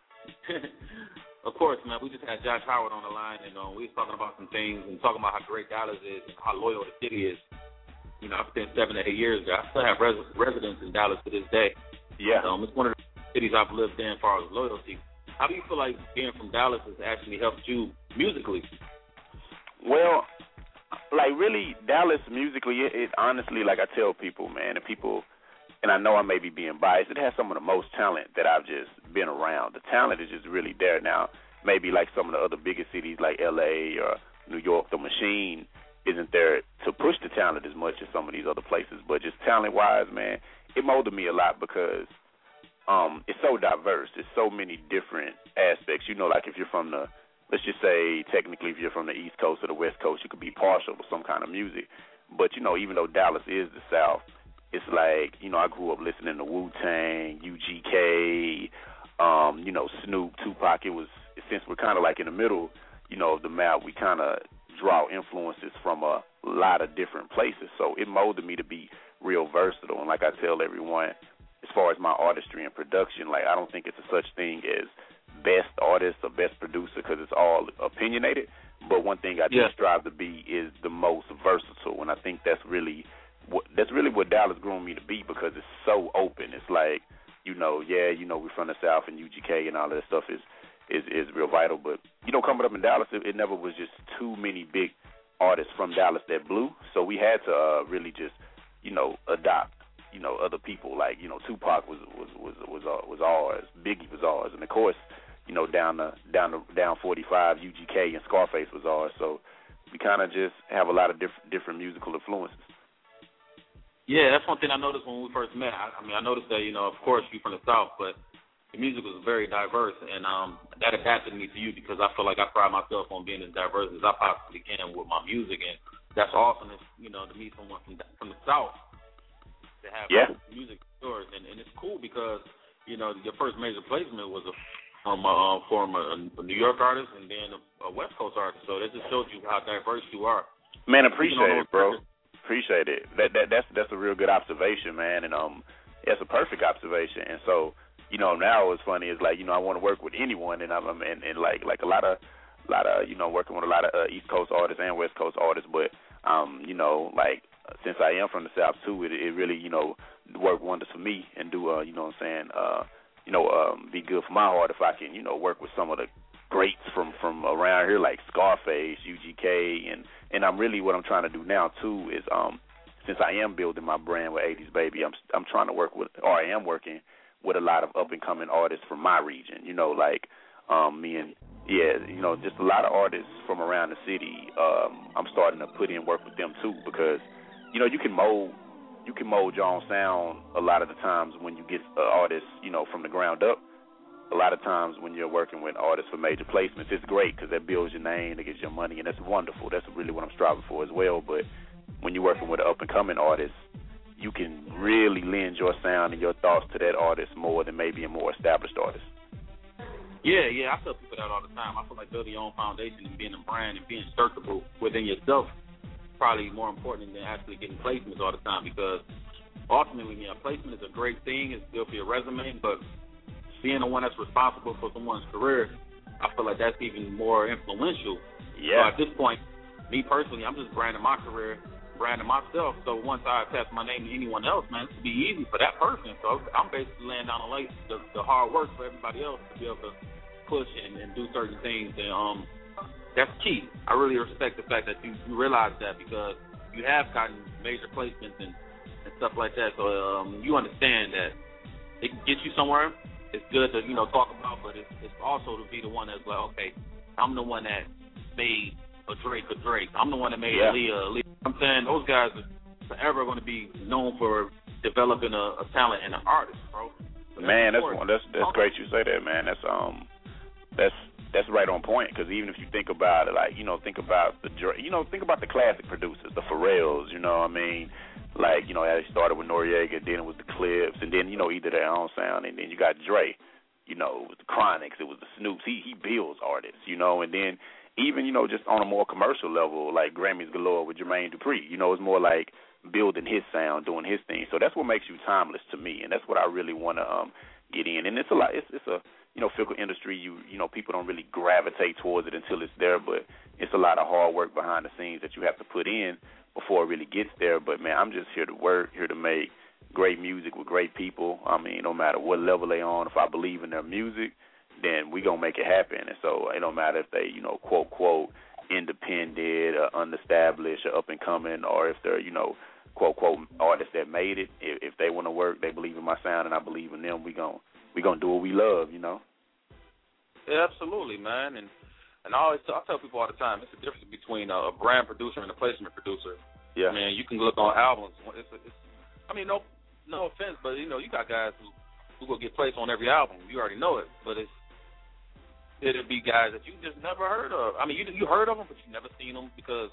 Speaker 2: Of course, man, we just had Josh Howard on the line, and um, we was talking about some things and talking about how great Dallas is and how loyal the city is. You know, I spent seven to eight years there. I still have res- residents in Dallas to this day.
Speaker 5: Yeah.
Speaker 2: Um, it's one of the cities I've lived in as far as loyalty. How do you feel like being from Dallas has actually helped you musically?
Speaker 5: Well, like really, Dallas musically, it, it honestly, like I tell people, man, and people, and I know I may be being biased, it has some of the most talent that I've just been around. The talent is just really there now. Maybe like some of the other bigger cities like L A or New York, the machine isn't there to push the talent as much as some of these other places. But just talent-wise, man, it molded me a lot because um, it's so diverse. There's so many different aspects. You know, like if you're from the, let's just say technically if you're from the East Coast or the West Coast, you could be partial to some kind of music. But, you know, even though Dallas is the South, it's like, you know, I grew up listening to Wu-Tang, U G K, um, you know, Snoop, Tupac. It was, since we're kind of like in the middle, you know, of the map, we kind of draw influences from a lot of different places. So it molded me to be real versatile. And like I tell everyone, as far as my artistry and production, like I don't think it's a such thing as best artist or best producer because it's all opinionated. But one thing I do
Speaker 2: yeah.
Speaker 5: strive to be is the most versatile, and I think that's really what that's really what Dallas groomed me to be because it's so open. It's like, you know, yeah, you know, we're from the South and U G K and all that stuff is is, is real vital. But, you know, coming up in Dallas, it, it never was just too many big artists from Dallas that blew. So we had to uh, really just, you know, adopt, you know, other people. Like, you know, Tupac was was was was, uh, was ours, Biggie was ours, and of course, you know, down the down the down forty-five, U G K and Scarface was ours. So we kind of just have a lot of different different musical influences.
Speaker 2: Yeah, that's one thing I noticed when we first met. I, I mean, I noticed that, you know, of course, you're from the South, but the music was very diverse, and um, that adapted me to you because I feel like I pride myself on being as diverse as I possibly can with my music, and that's awesome, if, you know, to meet someone from from the South to have
Speaker 5: yeah.
Speaker 2: music yours, and, and it's cool because, you know, your first major placement was a um, uh, from a, a New York artist and then a, a West Coast artist, so that just shows you how diverse you are.
Speaker 5: Man, appreciate it, bro. Appreciate it. That that that's that's a real good observation, man, and um, it's a perfect observation. And so, you know, now what's funny is like, you know, I want to work with anyone, and I'm and, and like like a lot of, lot of you know, working with a lot of uh, East Coast artists and West Coast artists, but um, you know, like since I am from the South too, it it really you know work wonders for me and do uh you know what I'm saying uh you know um be good for my heart if I can you know work with some of the greats from, from around here like Scarface, U G K, and, and I'm really what I'm trying to do now too is um since I am building my brand with eighties Baby, I'm I'm trying to work with or I am working with a lot of up and coming artists from my region. You know, like um me and yeah, you know, just a lot of artists from around the city. Um, I'm starting to put in work with them too because you know you can mold you can mold your own sound a lot of the times when you get uh, artists you know from the ground up. A lot of times when you're working with artists for major placements, it's great because that builds your name, that gets your money, and that's wonderful. That's really what I'm striving for as well. But when you're working with an up-and-coming artist, you can really lend your sound and your thoughts to that artist more than maybe a more established artist.
Speaker 2: Yeah, yeah, I tell people that all the time. I feel like building your own foundation and being a brand and being searchable within yourself is probably more important than actually getting placements all the time, because ultimately, yeah, placement is a great thing. It's good for your resume, but being the one that's responsible for someone's career, I feel like that's even more influential.
Speaker 5: Yeah.
Speaker 2: So at this point, me personally, I'm just branding my career, branding myself. So once I attach my name to anyone else, man, it's to be easy for that person. So I'm basically laying down the, late, the, the hard work for everybody else to be able to push and, and do certain things. And um, that's key. I really respect the fact that you, you realize that, because you have gotten major placements and, and stuff like that. So um, you understand that it can get you somewhere. It's good to, you know, talk about, but it's, it's also to be the one that's like, okay, I'm the one that made a Drake a Drake. I'm the one that made
Speaker 5: yeah.
Speaker 2: Aaliyah a Aaliyah. I'm saying those guys are forever going to be known for developing a, a talent and an artist, bro. But
Speaker 5: man, that's one. That's that's great you say that, man. That's um, that's that's right on point. Because even if you think about it, like you know, think about the you know, think about the classic producers, the Pharrells. You know what I mean? Like you know, as it started with Noriega, then it was the Clips, and then you know either their own sound, and then you got Dre. You know, it was the Chronics, it was the Snoops. He he builds artists, you know, and then. Even, you know, just on a more commercial level, like Grammys Galore with Jermaine Dupri, you know, it's more like building his sound, doing his thing. So that's what makes you timeless to me, and that's what I really want to um, get in. And it's a lot. It's, it's a you know fickle industry. You you know people don't really gravitate towards it until it's there, but it's a lot of hard work behind the scenes that you have to put in before it really gets there. But man, I'm just here to work, here to make great music with great people. I mean, no matter what level they on, if I believe in their music, then we gonna make it happen. And so it don't matter if they, you know, quote, quote, independent or unestablished or up and coming, or if they're, you know, quote, quote, artists that made it. If, if they want to work, they believe in my sound and I believe in them, we gonna we gonna do what we love, you know.
Speaker 2: Yeah, absolutely, man. And and I always tell, I tell people all the time, it's the difference between a, a brand producer and a placement producer.
Speaker 5: Yeah.
Speaker 2: I mean, you can look on albums. It's, it's, I mean, no no offense, but you know, you got guys who who go get placed on every album. You already know it, but it's it'll be guys that you just never heard of. I mean, you you heard of them, but you never seen them, because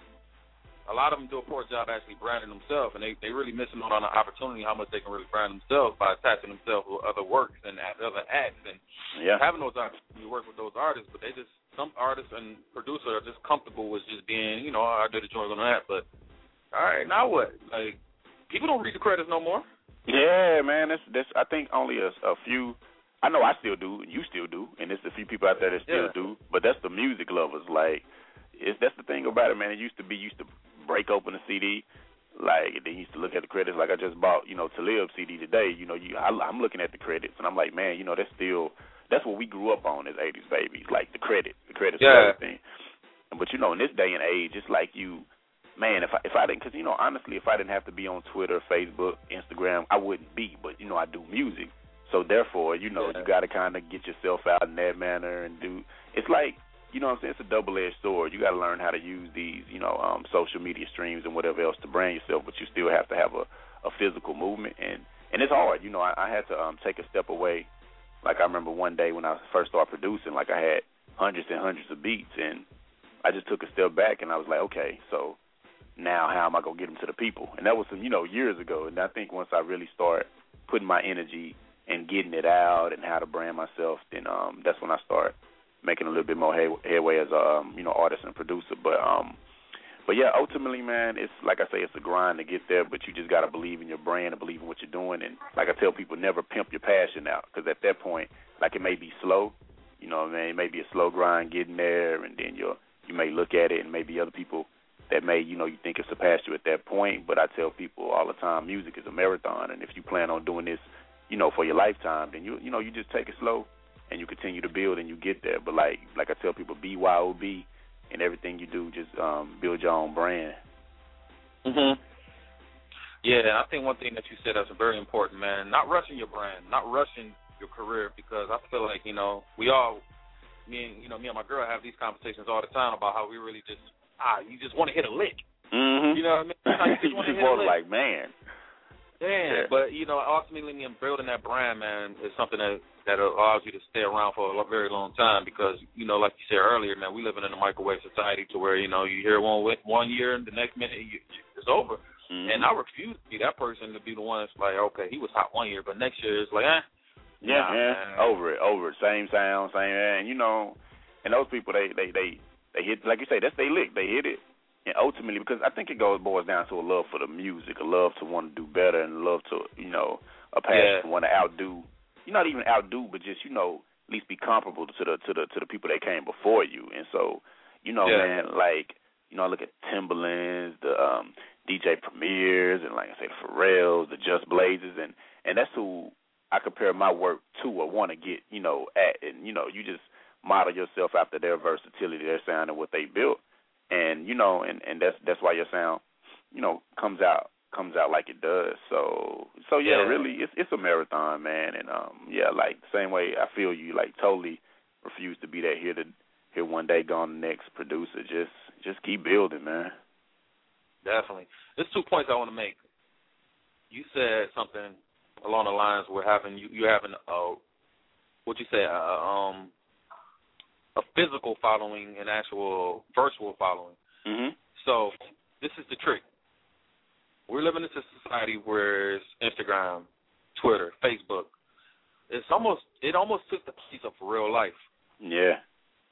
Speaker 2: a lot of them do a poor job actually branding themselves, and they they really missing out on the opportunity how much they can really brand themselves by attaching themselves with other works and other acts, and
Speaker 5: yeah.
Speaker 2: having those opportunities to work with those artists. But they just, some artists and producers are just comfortable with just being, you know, oh, I did a joint on that, but all right, now what? Like, people don't read the credits no more.
Speaker 5: Yeah, man, that's that's I think only a, a few. I know I still do, and you still do, and there's a few people out there that still
Speaker 2: yeah.
Speaker 5: do, but that's the music lovers. Like, it's that's the thing about it, man. It used to be, used to break open a C D, like, they used to look at the credits. Like, I just bought, you know, Talib C D today. You know, you I, I'm looking at the credits, and I'm like, man, you know, that's still, that's what we grew up on as eighties babies, like the credit, the credits
Speaker 2: yeah.
Speaker 5: for everything. But, you know, in this day and age, it's like you, man, if I, if I didn't, because, you know, honestly, if I didn't have to be on Twitter, Facebook, Instagram, I wouldn't be. But, you know, I do music. So, therefore, you know, yeah. you got to kind of get yourself out in that manner and do, it's like, you know what I'm saying, it's a double-edged sword. You got to learn how to use these, you know, um, social media streams and whatever else to brand yourself, but you still have to have a, a physical movement. And, and it's hard. You know, I, I had to um, take a step away. Like, I remember one day when I first started producing, like, I had hundreds and hundreds of beats, and I just took a step back, and I was like, okay, so now how am I going to get them to the people? And that was some, you know, years ago. And I think once I really start putting my energy and getting it out and how to brand myself, then um, that's when I start making a little bit more head, headway as a um, you know, artist and producer. But um, but yeah, ultimately, man, it's like I say, it's a grind to get there. But you just got to believe in your brand and believe in what you're doing. And like I tell people, never pimp your passion out, because at that point, like, it may be slow. You know what I mean? It may be a slow grind getting there, and then you you may look at it, and maybe other people that may, you know, you think have surpassed you at that point. But I tell people all the time, music is a marathon, and if you plan on doing this, you know, for your lifetime, then you you know, you just take it slow and you continue to build and you get there. But like like I tell people, B Y O B, and everything you do, just um, build your own brand.
Speaker 2: Mhm. Yeah, I think one thing that you said that's very important, man. Not rushing your brand, not rushing your career, because I feel like, you know, we all, me and you know, me and my girl have these conversations all the time about how we really just ah, you just want to hit a lick.
Speaker 5: Mm-hmm.
Speaker 2: You know what I mean? How you just want to hit a lick.
Speaker 5: Like, man.
Speaker 2: Yeah, but, you know, ultimately, me building that brand, man, is something that, that allows you to stay around for a very long time, because, you know, like you said earlier, man, we living in a microwave society to where, you know, you hear one one year and the next minute you, it's over. Mm-hmm. And I refuse to be that person to be the one that's like, okay, he was hot one year, but next year it's like, eh,
Speaker 5: Yeah,
Speaker 2: nah,
Speaker 5: man.
Speaker 2: man.
Speaker 5: Over it, over it. Same sound, same, and you know, and those people, they, they, they, they hit, like you say, that's they lick. They hit it, and ultimately, because I think it goes boils down to a love for the music, a love to want to do better, and a love to, you know, a passion
Speaker 2: yeah.
Speaker 5: to want to outdo. You not even outdo, but just, you know, at least be comparable to the to the to the people that came before you. And so, you know,
Speaker 2: yeah.
Speaker 5: man, like, you know, I look at Timberlands, the um, D J Premiers, and like I say, the Pharrells, the Just Blazers, and and that's who I compare my work to or want to get, you know, at. And, you know, you just model yourself after their versatility, their sound, and what they built. And, you know, and, and that's that's why your sound, you know, comes out comes out like it does. So, so yeah,
Speaker 2: yeah.
Speaker 5: really, it's it's a marathon, man. And, um, yeah, like, the same way I feel you, like, totally refuse to be that here to here one day, gone the next producer. Just, just keep building, man.
Speaker 2: Definitely. There's two points I want to make. You said something along the lines where having you you having a what you say a, um a physical following and actual virtual following.
Speaker 5: Mm-hmm.
Speaker 2: So this is the trick. We're living in a society where it's Instagram, Twitter, Facebook. It's almost it almost took the place of real life.
Speaker 5: Yeah.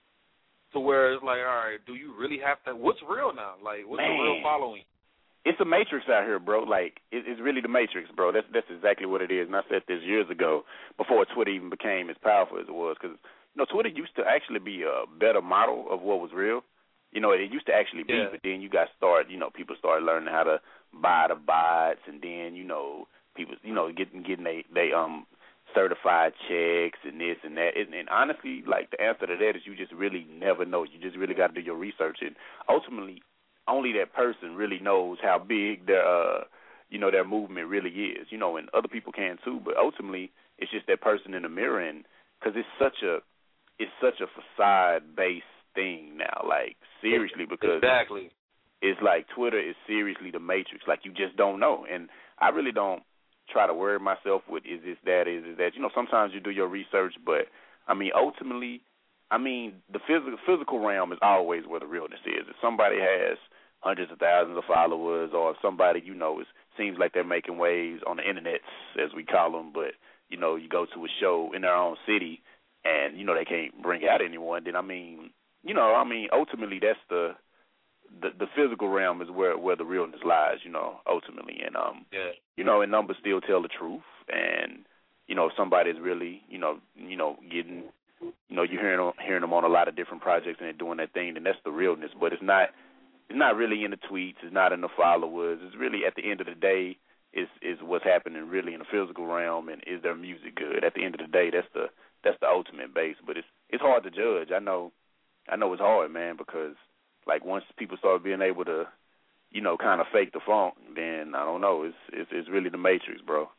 Speaker 2: To where it's like, all right, do you really have to? What's real now? Like, what's
Speaker 5: Man.
Speaker 2: the real following?
Speaker 5: It's a matrix out here, bro. Like, it, it's really the matrix, bro. That's that's exactly what it is. And I said this years ago, before Twitter even became as powerful as it was, because, you know, Twitter used to actually be a better model of what was real. You know, it used to actually be,
Speaker 2: yeah.
Speaker 5: but then you got started, you know, people started learning how to buy the bots, and then, you know, people, you know, getting getting they they um certified checks and this and that. And, and honestly, like, the answer to that is you just really never know. You just really got to do your research, and ultimately, only that person really knows how big their, uh, you know, their movement really is. You know, and other people can too, but ultimately, it's just that person in the mirror, and because it's such a, it's such a facade-based thing now. Like, seriously, because
Speaker 2: exactly,
Speaker 5: it's like Twitter is seriously the matrix. Like, you just don't know, and I really don't try to worry myself with is this that is this that. You know, sometimes you do your research, but I mean, ultimately, I mean, the physical physical realm is always where the realness is. If somebody has hundreds of thousands of followers, or if somebody, you know, is, seems like they're making waves on the internet, as we call them, but, you know, you go to a show in their own city and, you know, they can't bring out anyone, then, I mean, you know, I mean, ultimately that's the the, the physical realm is where, where the realness lies, you know, ultimately. And, um,
Speaker 2: yeah.
Speaker 5: you know, and numbers still tell the truth. And, you know, if somebody's really, you know, you know, getting, you know, you're hearing, hearing them on a lot of different projects and they're doing their thing, then that's the realness. But it's not, it's not really in the tweets. It's not in the followers. It's really, at the end of the day, is is what's happening really in the physical realm, and is their music good? At the end of the day, that's the that's the ultimate base. But it's it's hard to judge. I know, I know it's hard, man, because like once people start being able to, you know, kind of fake the funk, then I don't know. It's it's it's really the matrix, bro.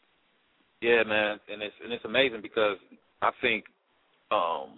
Speaker 2: Yeah, man, and it's and it's amazing because I think um,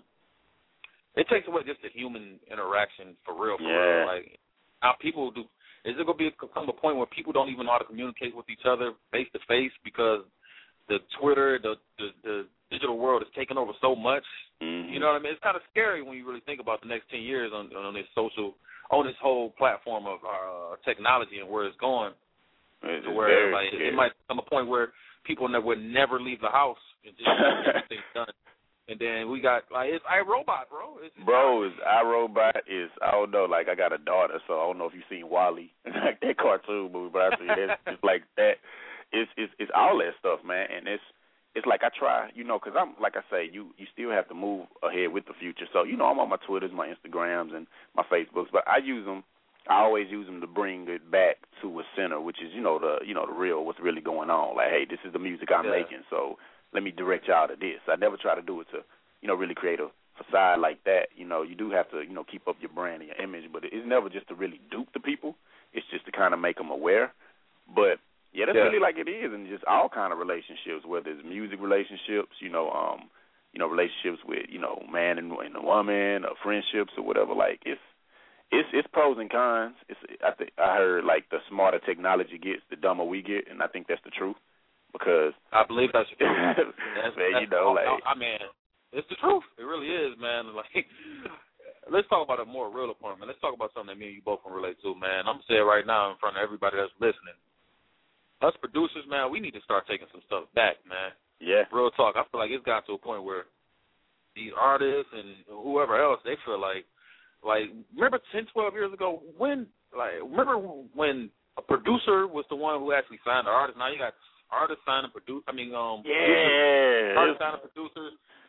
Speaker 2: it takes away just the human interaction for real, for
Speaker 5: yeah.
Speaker 2: real. Like how people do. Is it gonna be come a point where people don't even know how to communicate with each other face to face because the Twitter, the, the the digital world is taking over so much?
Speaker 5: Mm-hmm.
Speaker 2: You know what I mean? It's kind of scary when you really think about the next ten years on on this social, on this whole platform of uh, technology and where it's going.
Speaker 5: It's
Speaker 2: to where like
Speaker 5: scary.
Speaker 2: it might come a point where people ne- would never leave the house and just get everything done. And then we got like it's iRobot, bro. It's, it's
Speaker 5: bro, is iRobot is I don't know. Like I got a daughter, so I don't know if you've seen Wall-E, like that cartoon movie, but I see it's, it's like that. It's it's it's all that stuff, man. And it's it's like I try, you know, because I'm like I say, you you still have to move ahead with the future. So you know, I'm on my Twitters, my Instagrams, and my Facebooks, but I use them. I always use them to bring it back to a center, which is you know the you know the real what's really going on. Like, hey, this is the music I'm
Speaker 2: yeah.
Speaker 5: making, so let me direct y'all to this. I never try to do it to, you know, really create a facade like that. You know, you do have to, you know, keep up your brand and your image, but it's never just to really dupe the people. It's just to kind of make them aware. But, yeah, that's
Speaker 2: yeah.
Speaker 5: really like it is in just all kind of relationships, whether it's music relationships, you know, um, you know, relationships with, you know, man and, and a woman, or friendships or whatever. Like, it's it's it's pros and cons. It's I think I heard, like, the smarter technology gets, the dumber we get, and I think that's the truth. Because
Speaker 2: I believe that's true. that's,
Speaker 5: man,
Speaker 2: that's,
Speaker 5: you know, like
Speaker 2: I mean, it's the truth. It really is, man. Like, let's talk about a more real appointment. Let's talk about something that me and you both can relate to, man. I'm gonna say it right now in front of everybody that's listening. Us producers, man, we need to start taking some stuff back, man.
Speaker 5: Yeah.
Speaker 2: Real talk. I feel like it's got to a point where these artists and whoever else, they feel like, like, remember ten, twelve years ago when, like, remember when a producer was the one who actually signed the artist? Now you got artists signing producers. I mean, um,
Speaker 5: yeah,
Speaker 2: artists signing producers.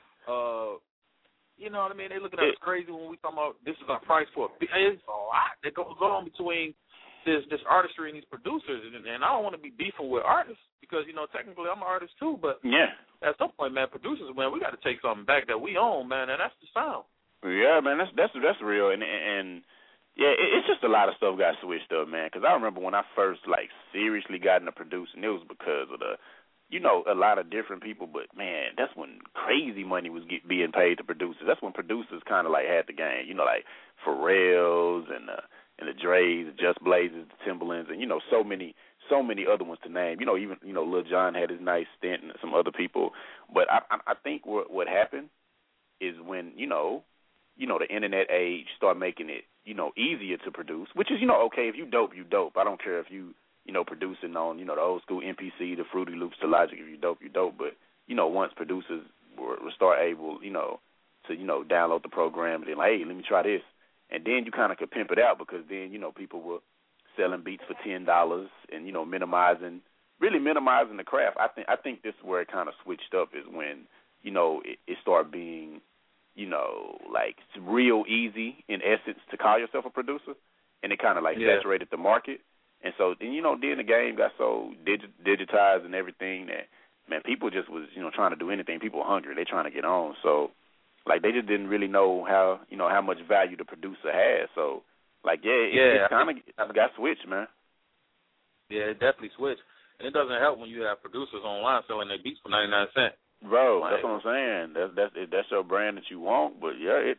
Speaker 2: Uh, you know what I mean? They looking at us crazy when we talking about this is our price for a bit. It's a lot that goes on between this this artistry and these producers, and, and I don't want to be beefing with artists because, you know, technically I'm an artist too, but
Speaker 5: yeah,
Speaker 2: at some point, man, producers, man, we got to take something back that we own, man, and that's the sound.
Speaker 5: Yeah, man, that's that's that's real, and and yeah, it, it's just a lot of stuff got switched up, man. Because I remember when I first like seriously got into producing, it was because of the, you know, a lot of different people, but man, that's when crazy money was get, being paid to producers. That's when producers kind of like had the game, you know, like Pharrell's and the and the Dre's, the Just Blazes, the Timberlands, and you know, so many. So many other ones to name. You know, even, you know, Lil Jon had his nice stint and some other people. But I, I, I think what, what happened is when, you know, you know, the internet age started making it, you know, easier to produce, which is, you know, okay, if you dope, you dope. I don't care if you, you know, producing on, you know, the old school M P C, the Fruity Loops, the Logic, if you dope, you dope. But, you know, once producers were, were start able, you know, to, you know, download the program and then like, hey, let me try this. And then you kind of could pimp it out because then, you know, people were selling beats for ten dollars and, you know, minimizing, really minimizing the craft. I think I think this is where it kind of switched up is when, you know, it, it started being, you know, like real easy in essence to call yourself a producer, and it kind of like
Speaker 2: yeah.
Speaker 5: saturated the market. And so, then, you know, then the game got so digi- digitized and everything that, man, people just was, you know, trying to do anything. People were hungry. They trying to get on. So, like, they just didn't really know how, you know, how much value the producer has. So, like, yeah, it,
Speaker 2: yeah,
Speaker 5: it kind of got switched, man.
Speaker 2: Yeah, it definitely switched. And it doesn't help when you have producers online selling their beats for ninety-nine cents.
Speaker 5: Bro,
Speaker 2: like,
Speaker 5: that's what I'm saying. That's that's that's your brand that you want, but yeah, it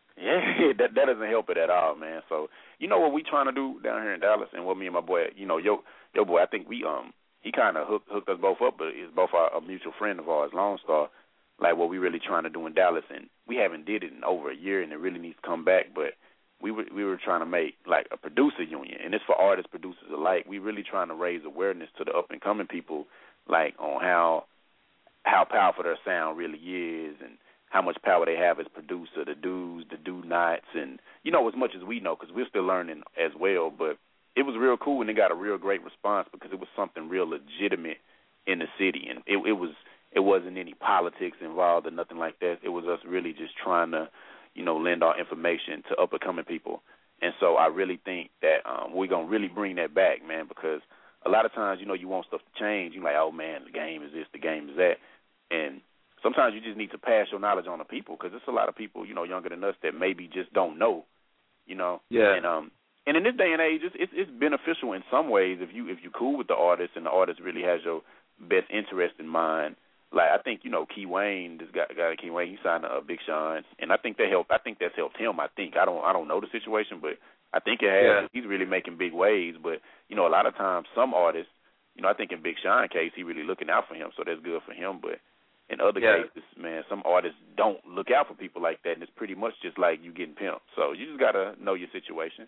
Speaker 5: yeah that that doesn't help it at all, man. So you know what we trying to do down here in Dallas, and what me and my boy, you know, yo yo boy, I think we um he kind of hooked hooked us both up, but it's both our, a mutual friend of ours, Lone Star. Like what we really trying to do in Dallas, and we haven't did it in over a year, and it really needs to come back, but. We were we were trying to make like a producer union, and it's for artists, producers alike. We really trying to raise awareness to the up and coming people, like on how how powerful their sound really is, and how much power they have as producer, the do's, the do nots, and you know as much as we know because we're still learning as well. But it was real cool, and it got a real great response because it was something real legitimate in the city, and it, it was it wasn't any politics involved or nothing like that. It was us really just trying to, you know, lend our information to up-and-coming people. And so I really think that um, we're going to really bring that back, man, because a lot of times, you know, you want stuff to change. You're like, oh, man, the game is this, the game is that. And sometimes you just need to pass your knowledge on to people because there's a lot of people, you know, younger than us that maybe just don't know, you know.
Speaker 2: Yeah.
Speaker 5: And um, and in this day and age, it's, it's, it's beneficial in some ways if, you, if you're cool with the artist and the artist really has your best interest in mind. Like, I think, you know, Key Wayne, this guy, guy Key Wayne, he signed a Big Sean, and I think that helped. I think that's helped him. I think I don't, I don't know the situation, but I think it has.
Speaker 2: Yeah.
Speaker 5: He's really making big waves. But you know, a lot of times, some artists, you know, I think in Big Sean's case, he really looking out for him, so that's good for him. But in other
Speaker 2: yeah.
Speaker 5: cases, man, some artists don't look out for people like that, and it's pretty much just like you getting pimped. So you just gotta know your situation.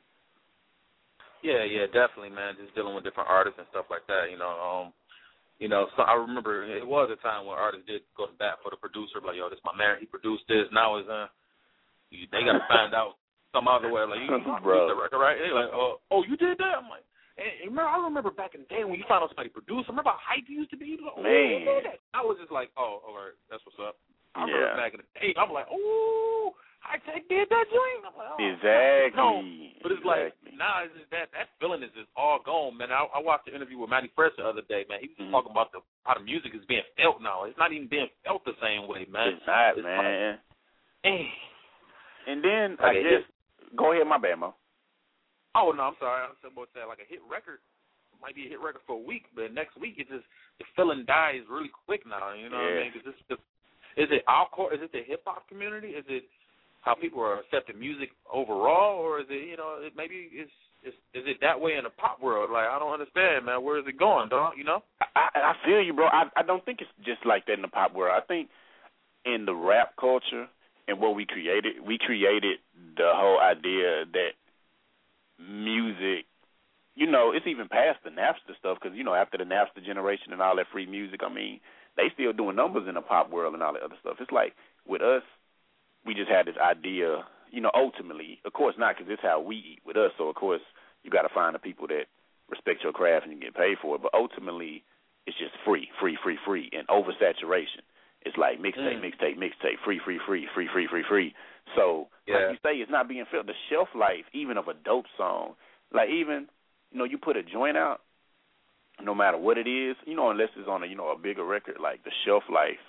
Speaker 2: Yeah, yeah, definitely, man. Just dealing with different artists and stuff like that, you know. Um, You know, so I remember it was a time when artists did go to bat for the producer, like, yo, this is my man, he produced this. Now it's, uh, you, they got to find out some other way. Like, you, you produced the record, right? They're like, oh, oh, you did that? I'm like, and remember, I remember back in the day when you found out somebody produced, remember how hype you used to be? You like, oh,
Speaker 5: man.
Speaker 2: you that? I was just like, oh, all right, that's what's up. I remember
Speaker 5: yeah.
Speaker 2: back in the day, I'm like, oh, Hi-Tech did that joint. I'm like, oh,
Speaker 5: exactly.
Speaker 2: no. But it's
Speaker 5: exactly.
Speaker 2: like, nah, it's just that that feeling is just all gone, man. I, I watched the interview with Matty Fresh the other day, man. He was
Speaker 5: mm-hmm.
Speaker 2: talking about the how the music is being felt now. It's not even being felt the same way, man.
Speaker 5: It's not,
Speaker 2: it's
Speaker 5: man.
Speaker 2: Like,
Speaker 5: and then,
Speaker 2: like
Speaker 5: I guess, hit, go ahead, my bad, Mo.
Speaker 2: Oh, no, I'm sorry. I was about to say, like a hit record might be a hit record for a week, but next week it's just, the feeling dies really quick now, you know
Speaker 5: yeah.
Speaker 2: what I mean? Cause it's just, is it our core, is it the hip-hop community? Is it how people are accepting music overall, or is it, you know, it maybe it's, it's is it that way in the pop world? Like, I don't understand, man. Where is it going, dog? You know?
Speaker 5: I, I feel you, bro. I, I don't think it's just like that in the pop world. I think in the rap culture and what we created, we created the whole idea that music, you know, it's even past the Napster stuff because, you know, after the Napster generation and all that free music, I mean, they still doing numbers in the pop world and all that other stuff. It's like with us, we just had this idea, you know, ultimately, of course not because it's how we eat with us. So, of course, you got to find the people that respect your craft and you get paid for it. But ultimately, it's just free, free, free, free, and oversaturation. It's like mixtape, mm. mixtape, mixtape, free, free, free, free, free, free, free. So, yeah. like you say, it's not being felt. The shelf life, even of a dope song, like even, you know, you put a joint out, no matter what it is, you know, unless it's on a, you know, a bigger record, like the shelf life,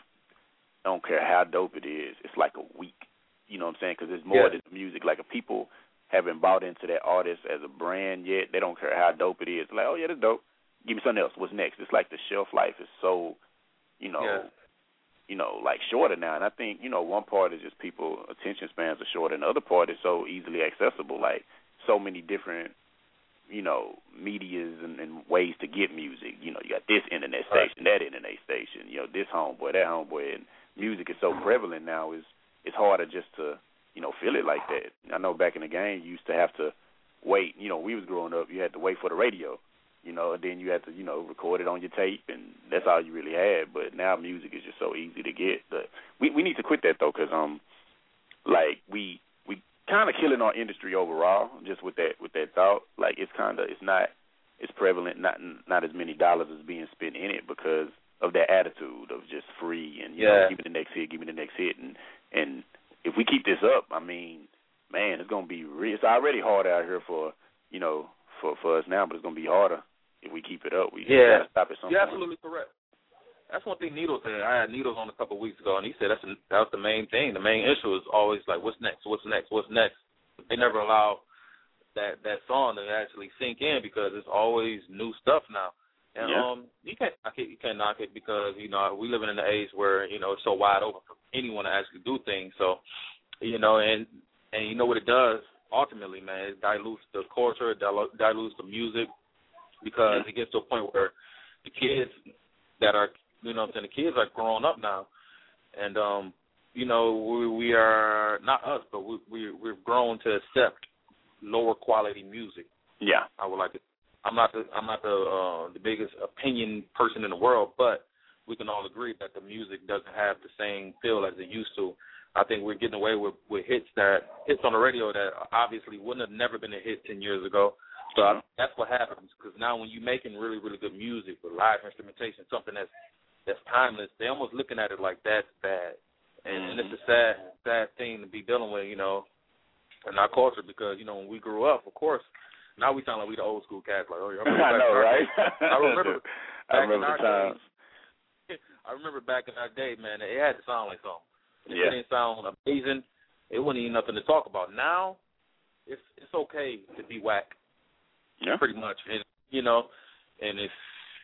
Speaker 5: I don't care how dope it is, it's like a week. You know what I'm saying? Because it's more yeah. than music. Like if people haven't bought into that artist as a brand yet, they don't care how dope it is. Like, oh, yeah, that's dope. Give me something else. What's next? It's like the shelf life is so, you know, yeah. you know, like shorter now. And I think, you know, one part is just people, attention spans are shorter, and the other part is so easily accessible. Like so many different, you know, medias and, and ways to get music. You know, you got this internet station, right. that internet station, you know, this homeboy, that homeboy. And music is so prevalent now, it's, it's harder just to, you know, feel it like that. I know back in the game, you used to have to wait. You know, we was growing up, you had to wait for the radio, you know, and then you had to, you know, record it on your tape, and that's all you really had. But now music is just so easy to get. But we we need to quit that, though, because, um, like, we we kind of killing our industry overall just with that with that thought. Like, it's kind of, it's not, it's prevalent, not not as many dollars as being spent in it because of that attitude of just free and, you yeah. know, give me the next hit, give me the next hit. And, and if we keep this up, I mean, man, it's going to be real. It's already hard out here for, you know, for, for us now, but it's going to be harder if we keep it up. We
Speaker 2: yeah.
Speaker 5: got to stop at some
Speaker 2: You're
Speaker 5: point.
Speaker 2: absolutely correct. That's one thing Needles said. I had Needles on a couple of weeks ago, and he said that's a, that was the main thing. The main issue is always like, what's next, what's next, what's next? They never allow that, that song to actually sink in because it's always new stuff now. And yeah. um, you can't knock it. You can't knock it because, you know, we living in an age where, you know, it's so wide open for anyone to actually do things. So, you know, and and you know what it does ultimately, man, it dilutes the culture, it dilutes the music because yeah. it gets to a point where the kids that are, you know what I'm saying, the kids are growing up now. And, um, you know, we, we are, not us, but we, we, we've grown to accept lower quality music.
Speaker 5: Yeah.
Speaker 2: I would like to. I'm not the I'm not the uh, the biggest opinion person in the world, but we can all agree that the music doesn't have the same feel as it used to. I think we're getting away with, with hits that hits on the radio that obviously wouldn't have never been a hit ten years ago. So I, that's what happens because now when you're making really really good music with live instrumentation, something that's that's timeless, they're almost looking at it like that's bad, and, mm-hmm. and it's a sad sad thing to be dealing with, you know, in our culture because you know when we grew up, of course. Now we sound like we the old school cats. Like, oh, yeah, I,
Speaker 5: I know, right?
Speaker 2: I remember.
Speaker 5: I remember the times.
Speaker 2: Days, I remember back in our day, man. It had to sound like something. If
Speaker 5: yeah.
Speaker 2: it didn't sound amazing, it wasn't even nothing to talk about. Now, it's it's okay to be whack.
Speaker 5: Yeah.
Speaker 2: Pretty much, and you know, and if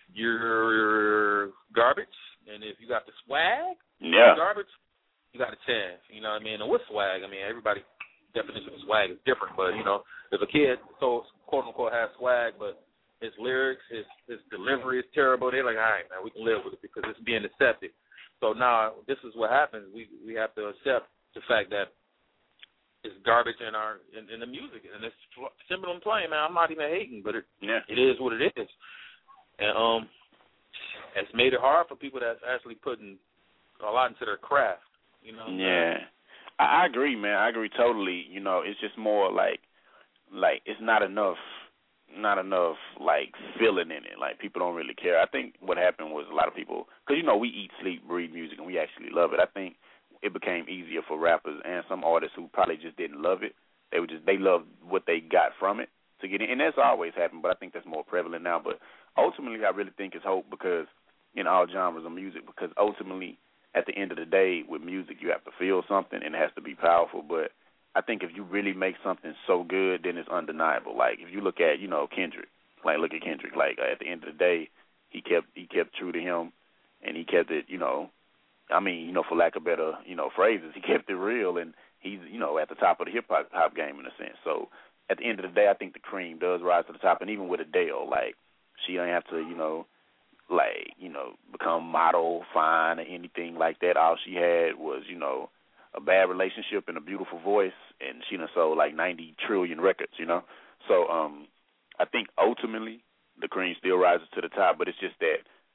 Speaker 2: you're garbage, and if you got the swag,
Speaker 5: yeah,
Speaker 2: garbage, you got a chance. You know what I mean? And with swag, I mean everybody. Definition of swag is different, but you know, if a kid so quote unquote has swag, but his lyrics, his his delivery is terrible, they're like, all right, man, we can live with it because it's being accepted. So now this is what happens. We we have to accept the fact that it's garbage in our in, in the music, and it's simple and plain, man. I'm not even hating, but it
Speaker 5: yeah.
Speaker 2: it is what it is, and um, it's made it hard for people that's actually putting a lot into their craft. You know?
Speaker 5: Yeah. I agree, man. I agree totally. You know, it's just more like, like it's not enough, not enough like feeling in it. Like people don't really care. I think what happened was a lot of people, because you know we eat, sleep, breathe music, and we actually love it. I think it became easier for rappers and some artists who probably just didn't love it. They were just they loved what they got from it to get in, and that's always happened. But I think that's more prevalent now. But ultimately, I really think it's hope because in all genres of music, because ultimately. At the end of the day, with music, you have to feel something, and it has to be powerful. But I think if you really make something so good, then it's undeniable. Like, if you look at, you know, Kendrick, like, look at Kendrick. Like, uh, at the end of the day, he kept he kept true to him, and he kept it, you know, I mean, you know, for lack of better, you know, phrases, he kept it real, and he's, you know, at the top of the hip-hop hop game in a sense. So at the end of the day, I think the cream does rise to the top, and even with Adele, like, she don't have to, you know, like, you know, become model, fine, or anything like that. All she had was, you know, a bad relationship and a beautiful voice, and she done sold like ninety trillion records, you know. So um, I think ultimately the cream still rises to the top, but it's just that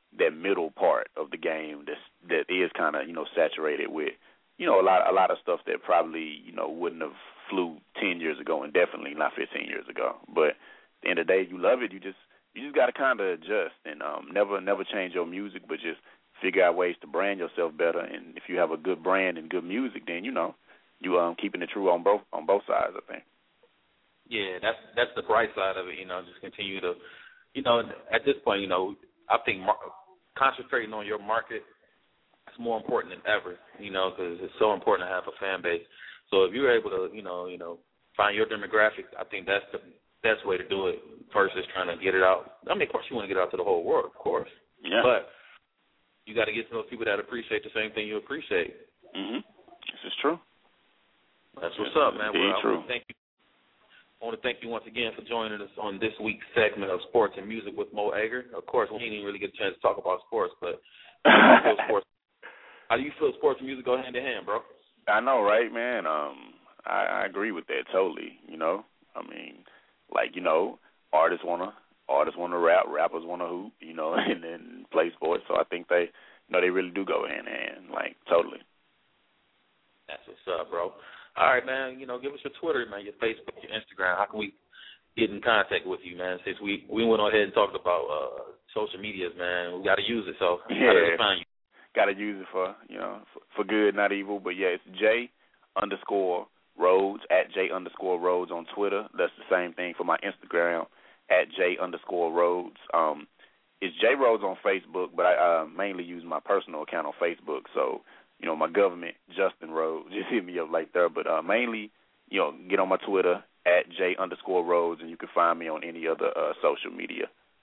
Speaker 5: that middle part of the game that's, that is kind of, you know, saturated with, you know, a lot a lot of stuff that probably, you know, wouldn't have flew ten years ago and definitely not fifteen years ago. But at the end of the day, you love it. You just you just got to kind of adjust and um, never never change your music, but just figure out ways to brand yourself better. And if you have a good brand and good music, then, you know, you um keeping it true on both on both sides, I think.
Speaker 2: Yeah, that's that's the bright side of it. You know, just continue to, you know, at this point, you know, I think mar- concentrating on your market is more important than ever. You know, because it's so important to have a fan base. So if you're able to, you know, you know, find your demographic, I think that's the best way to do it versus trying to get it out. I mean, of course, you want to get it out to the whole world, of course.
Speaker 5: Yeah.
Speaker 2: But you got to get to those people that appreciate the same thing you appreciate.
Speaker 5: Mhm. This is true.
Speaker 2: That's what's up, man. Well, I
Speaker 5: true.
Speaker 2: want to thank you. I want to thank you once again for joining us on this week's segment of Sports and Music with Mo Egger. Of course, we didn't even really get a chance to talk about sports, but how do you feel sports, how do you feel sports and music go hand in hand, bro?
Speaker 5: I know, right, man? Um, I, I agree with that totally. You know, I mean, like, you know, artists wanna artists wanna rap, rappers wanna hoop, you know, and then play sports. So I think they, you know, they really do go hand in hand, like totally.
Speaker 2: That's what's up, bro. All right, man. You know, give us your Twitter, man, your Facebook, your Instagram. How can we get in contact with you, man? Since we we went on ahead and talked about uh, social medias, man, we got to use it. So
Speaker 5: yeah.
Speaker 2: how do they find you?
Speaker 5: Got to use it for, you know, for, for good, not evil. But yeah, it's J underscore Rhodes at J underscore Rhodes on Twitter. That's the same thing for my Instagram at J underscore Rhodes. Um, it's J Rhodes on Facebook, but I uh, mainly use my personal account on Facebook. So, you know, my government, Justin Rhodes, just hit me up like that. But uh, mainly, you know, get on my Twitter at J underscore Rhodes, and you can find me on any other uh, social media.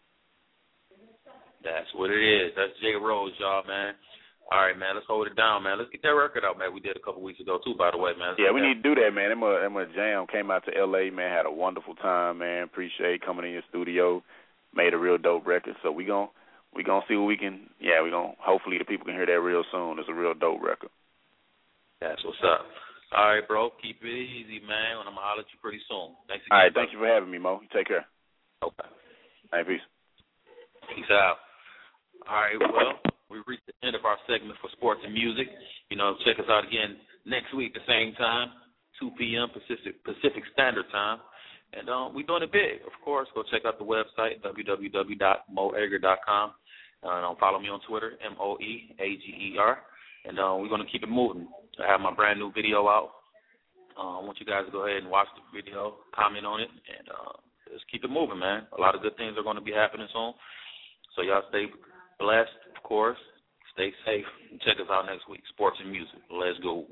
Speaker 2: That's what it is. That's J Rhodes, y'all, man. All right, man, let's hold it down, man. Let's get that record out, man. We did a couple weeks ago, too, by the way, man. Let's
Speaker 5: yeah, we
Speaker 2: that.
Speaker 5: need to do that, man. Emma, Emma Jam came out to L A, man, had a wonderful time, man. Appreciate coming in your studio. Made a real dope record. So we gon' we gonna see what we can, yeah, we gonna, hopefully the people can hear that real soon. It's a real dope record.
Speaker 2: That's what's up. All right, bro. Keep it easy, man, and I'm going to holler at you pretty soon. Thanks again.
Speaker 5: All right,
Speaker 2: brother.
Speaker 5: thank you for having me, Mo. You take care.
Speaker 2: Okay.
Speaker 5: All right, peace.
Speaker 2: Peace out. All right, well, we reached the end of our segment for sports and music. You know, check us out again next week at the same time, two p.m. Pacific Pacific Standard Time. And um, we're doing it big, of course. Go check out the website, w w w dot mo egger dot com. Uh, and follow me on Twitter, M O E A G E R. And uh, we're going to keep it moving. I have my brand new video out. Uh, I want you guys to go ahead and watch the video, comment on it, and uh, just keep it moving, man. A lot of good things are going to be happening soon. So y'all stay blessed, of course. Stay safe. And check us out next week. Sports and music. Let's go.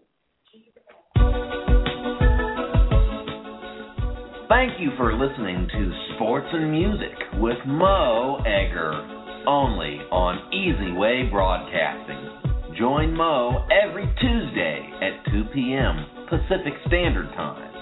Speaker 6: Thank you for listening to Sports and Music with Mo Egger, only on Easy Way Broadcasting. Join Mo every Tuesday at two p.m. Pacific Standard Time.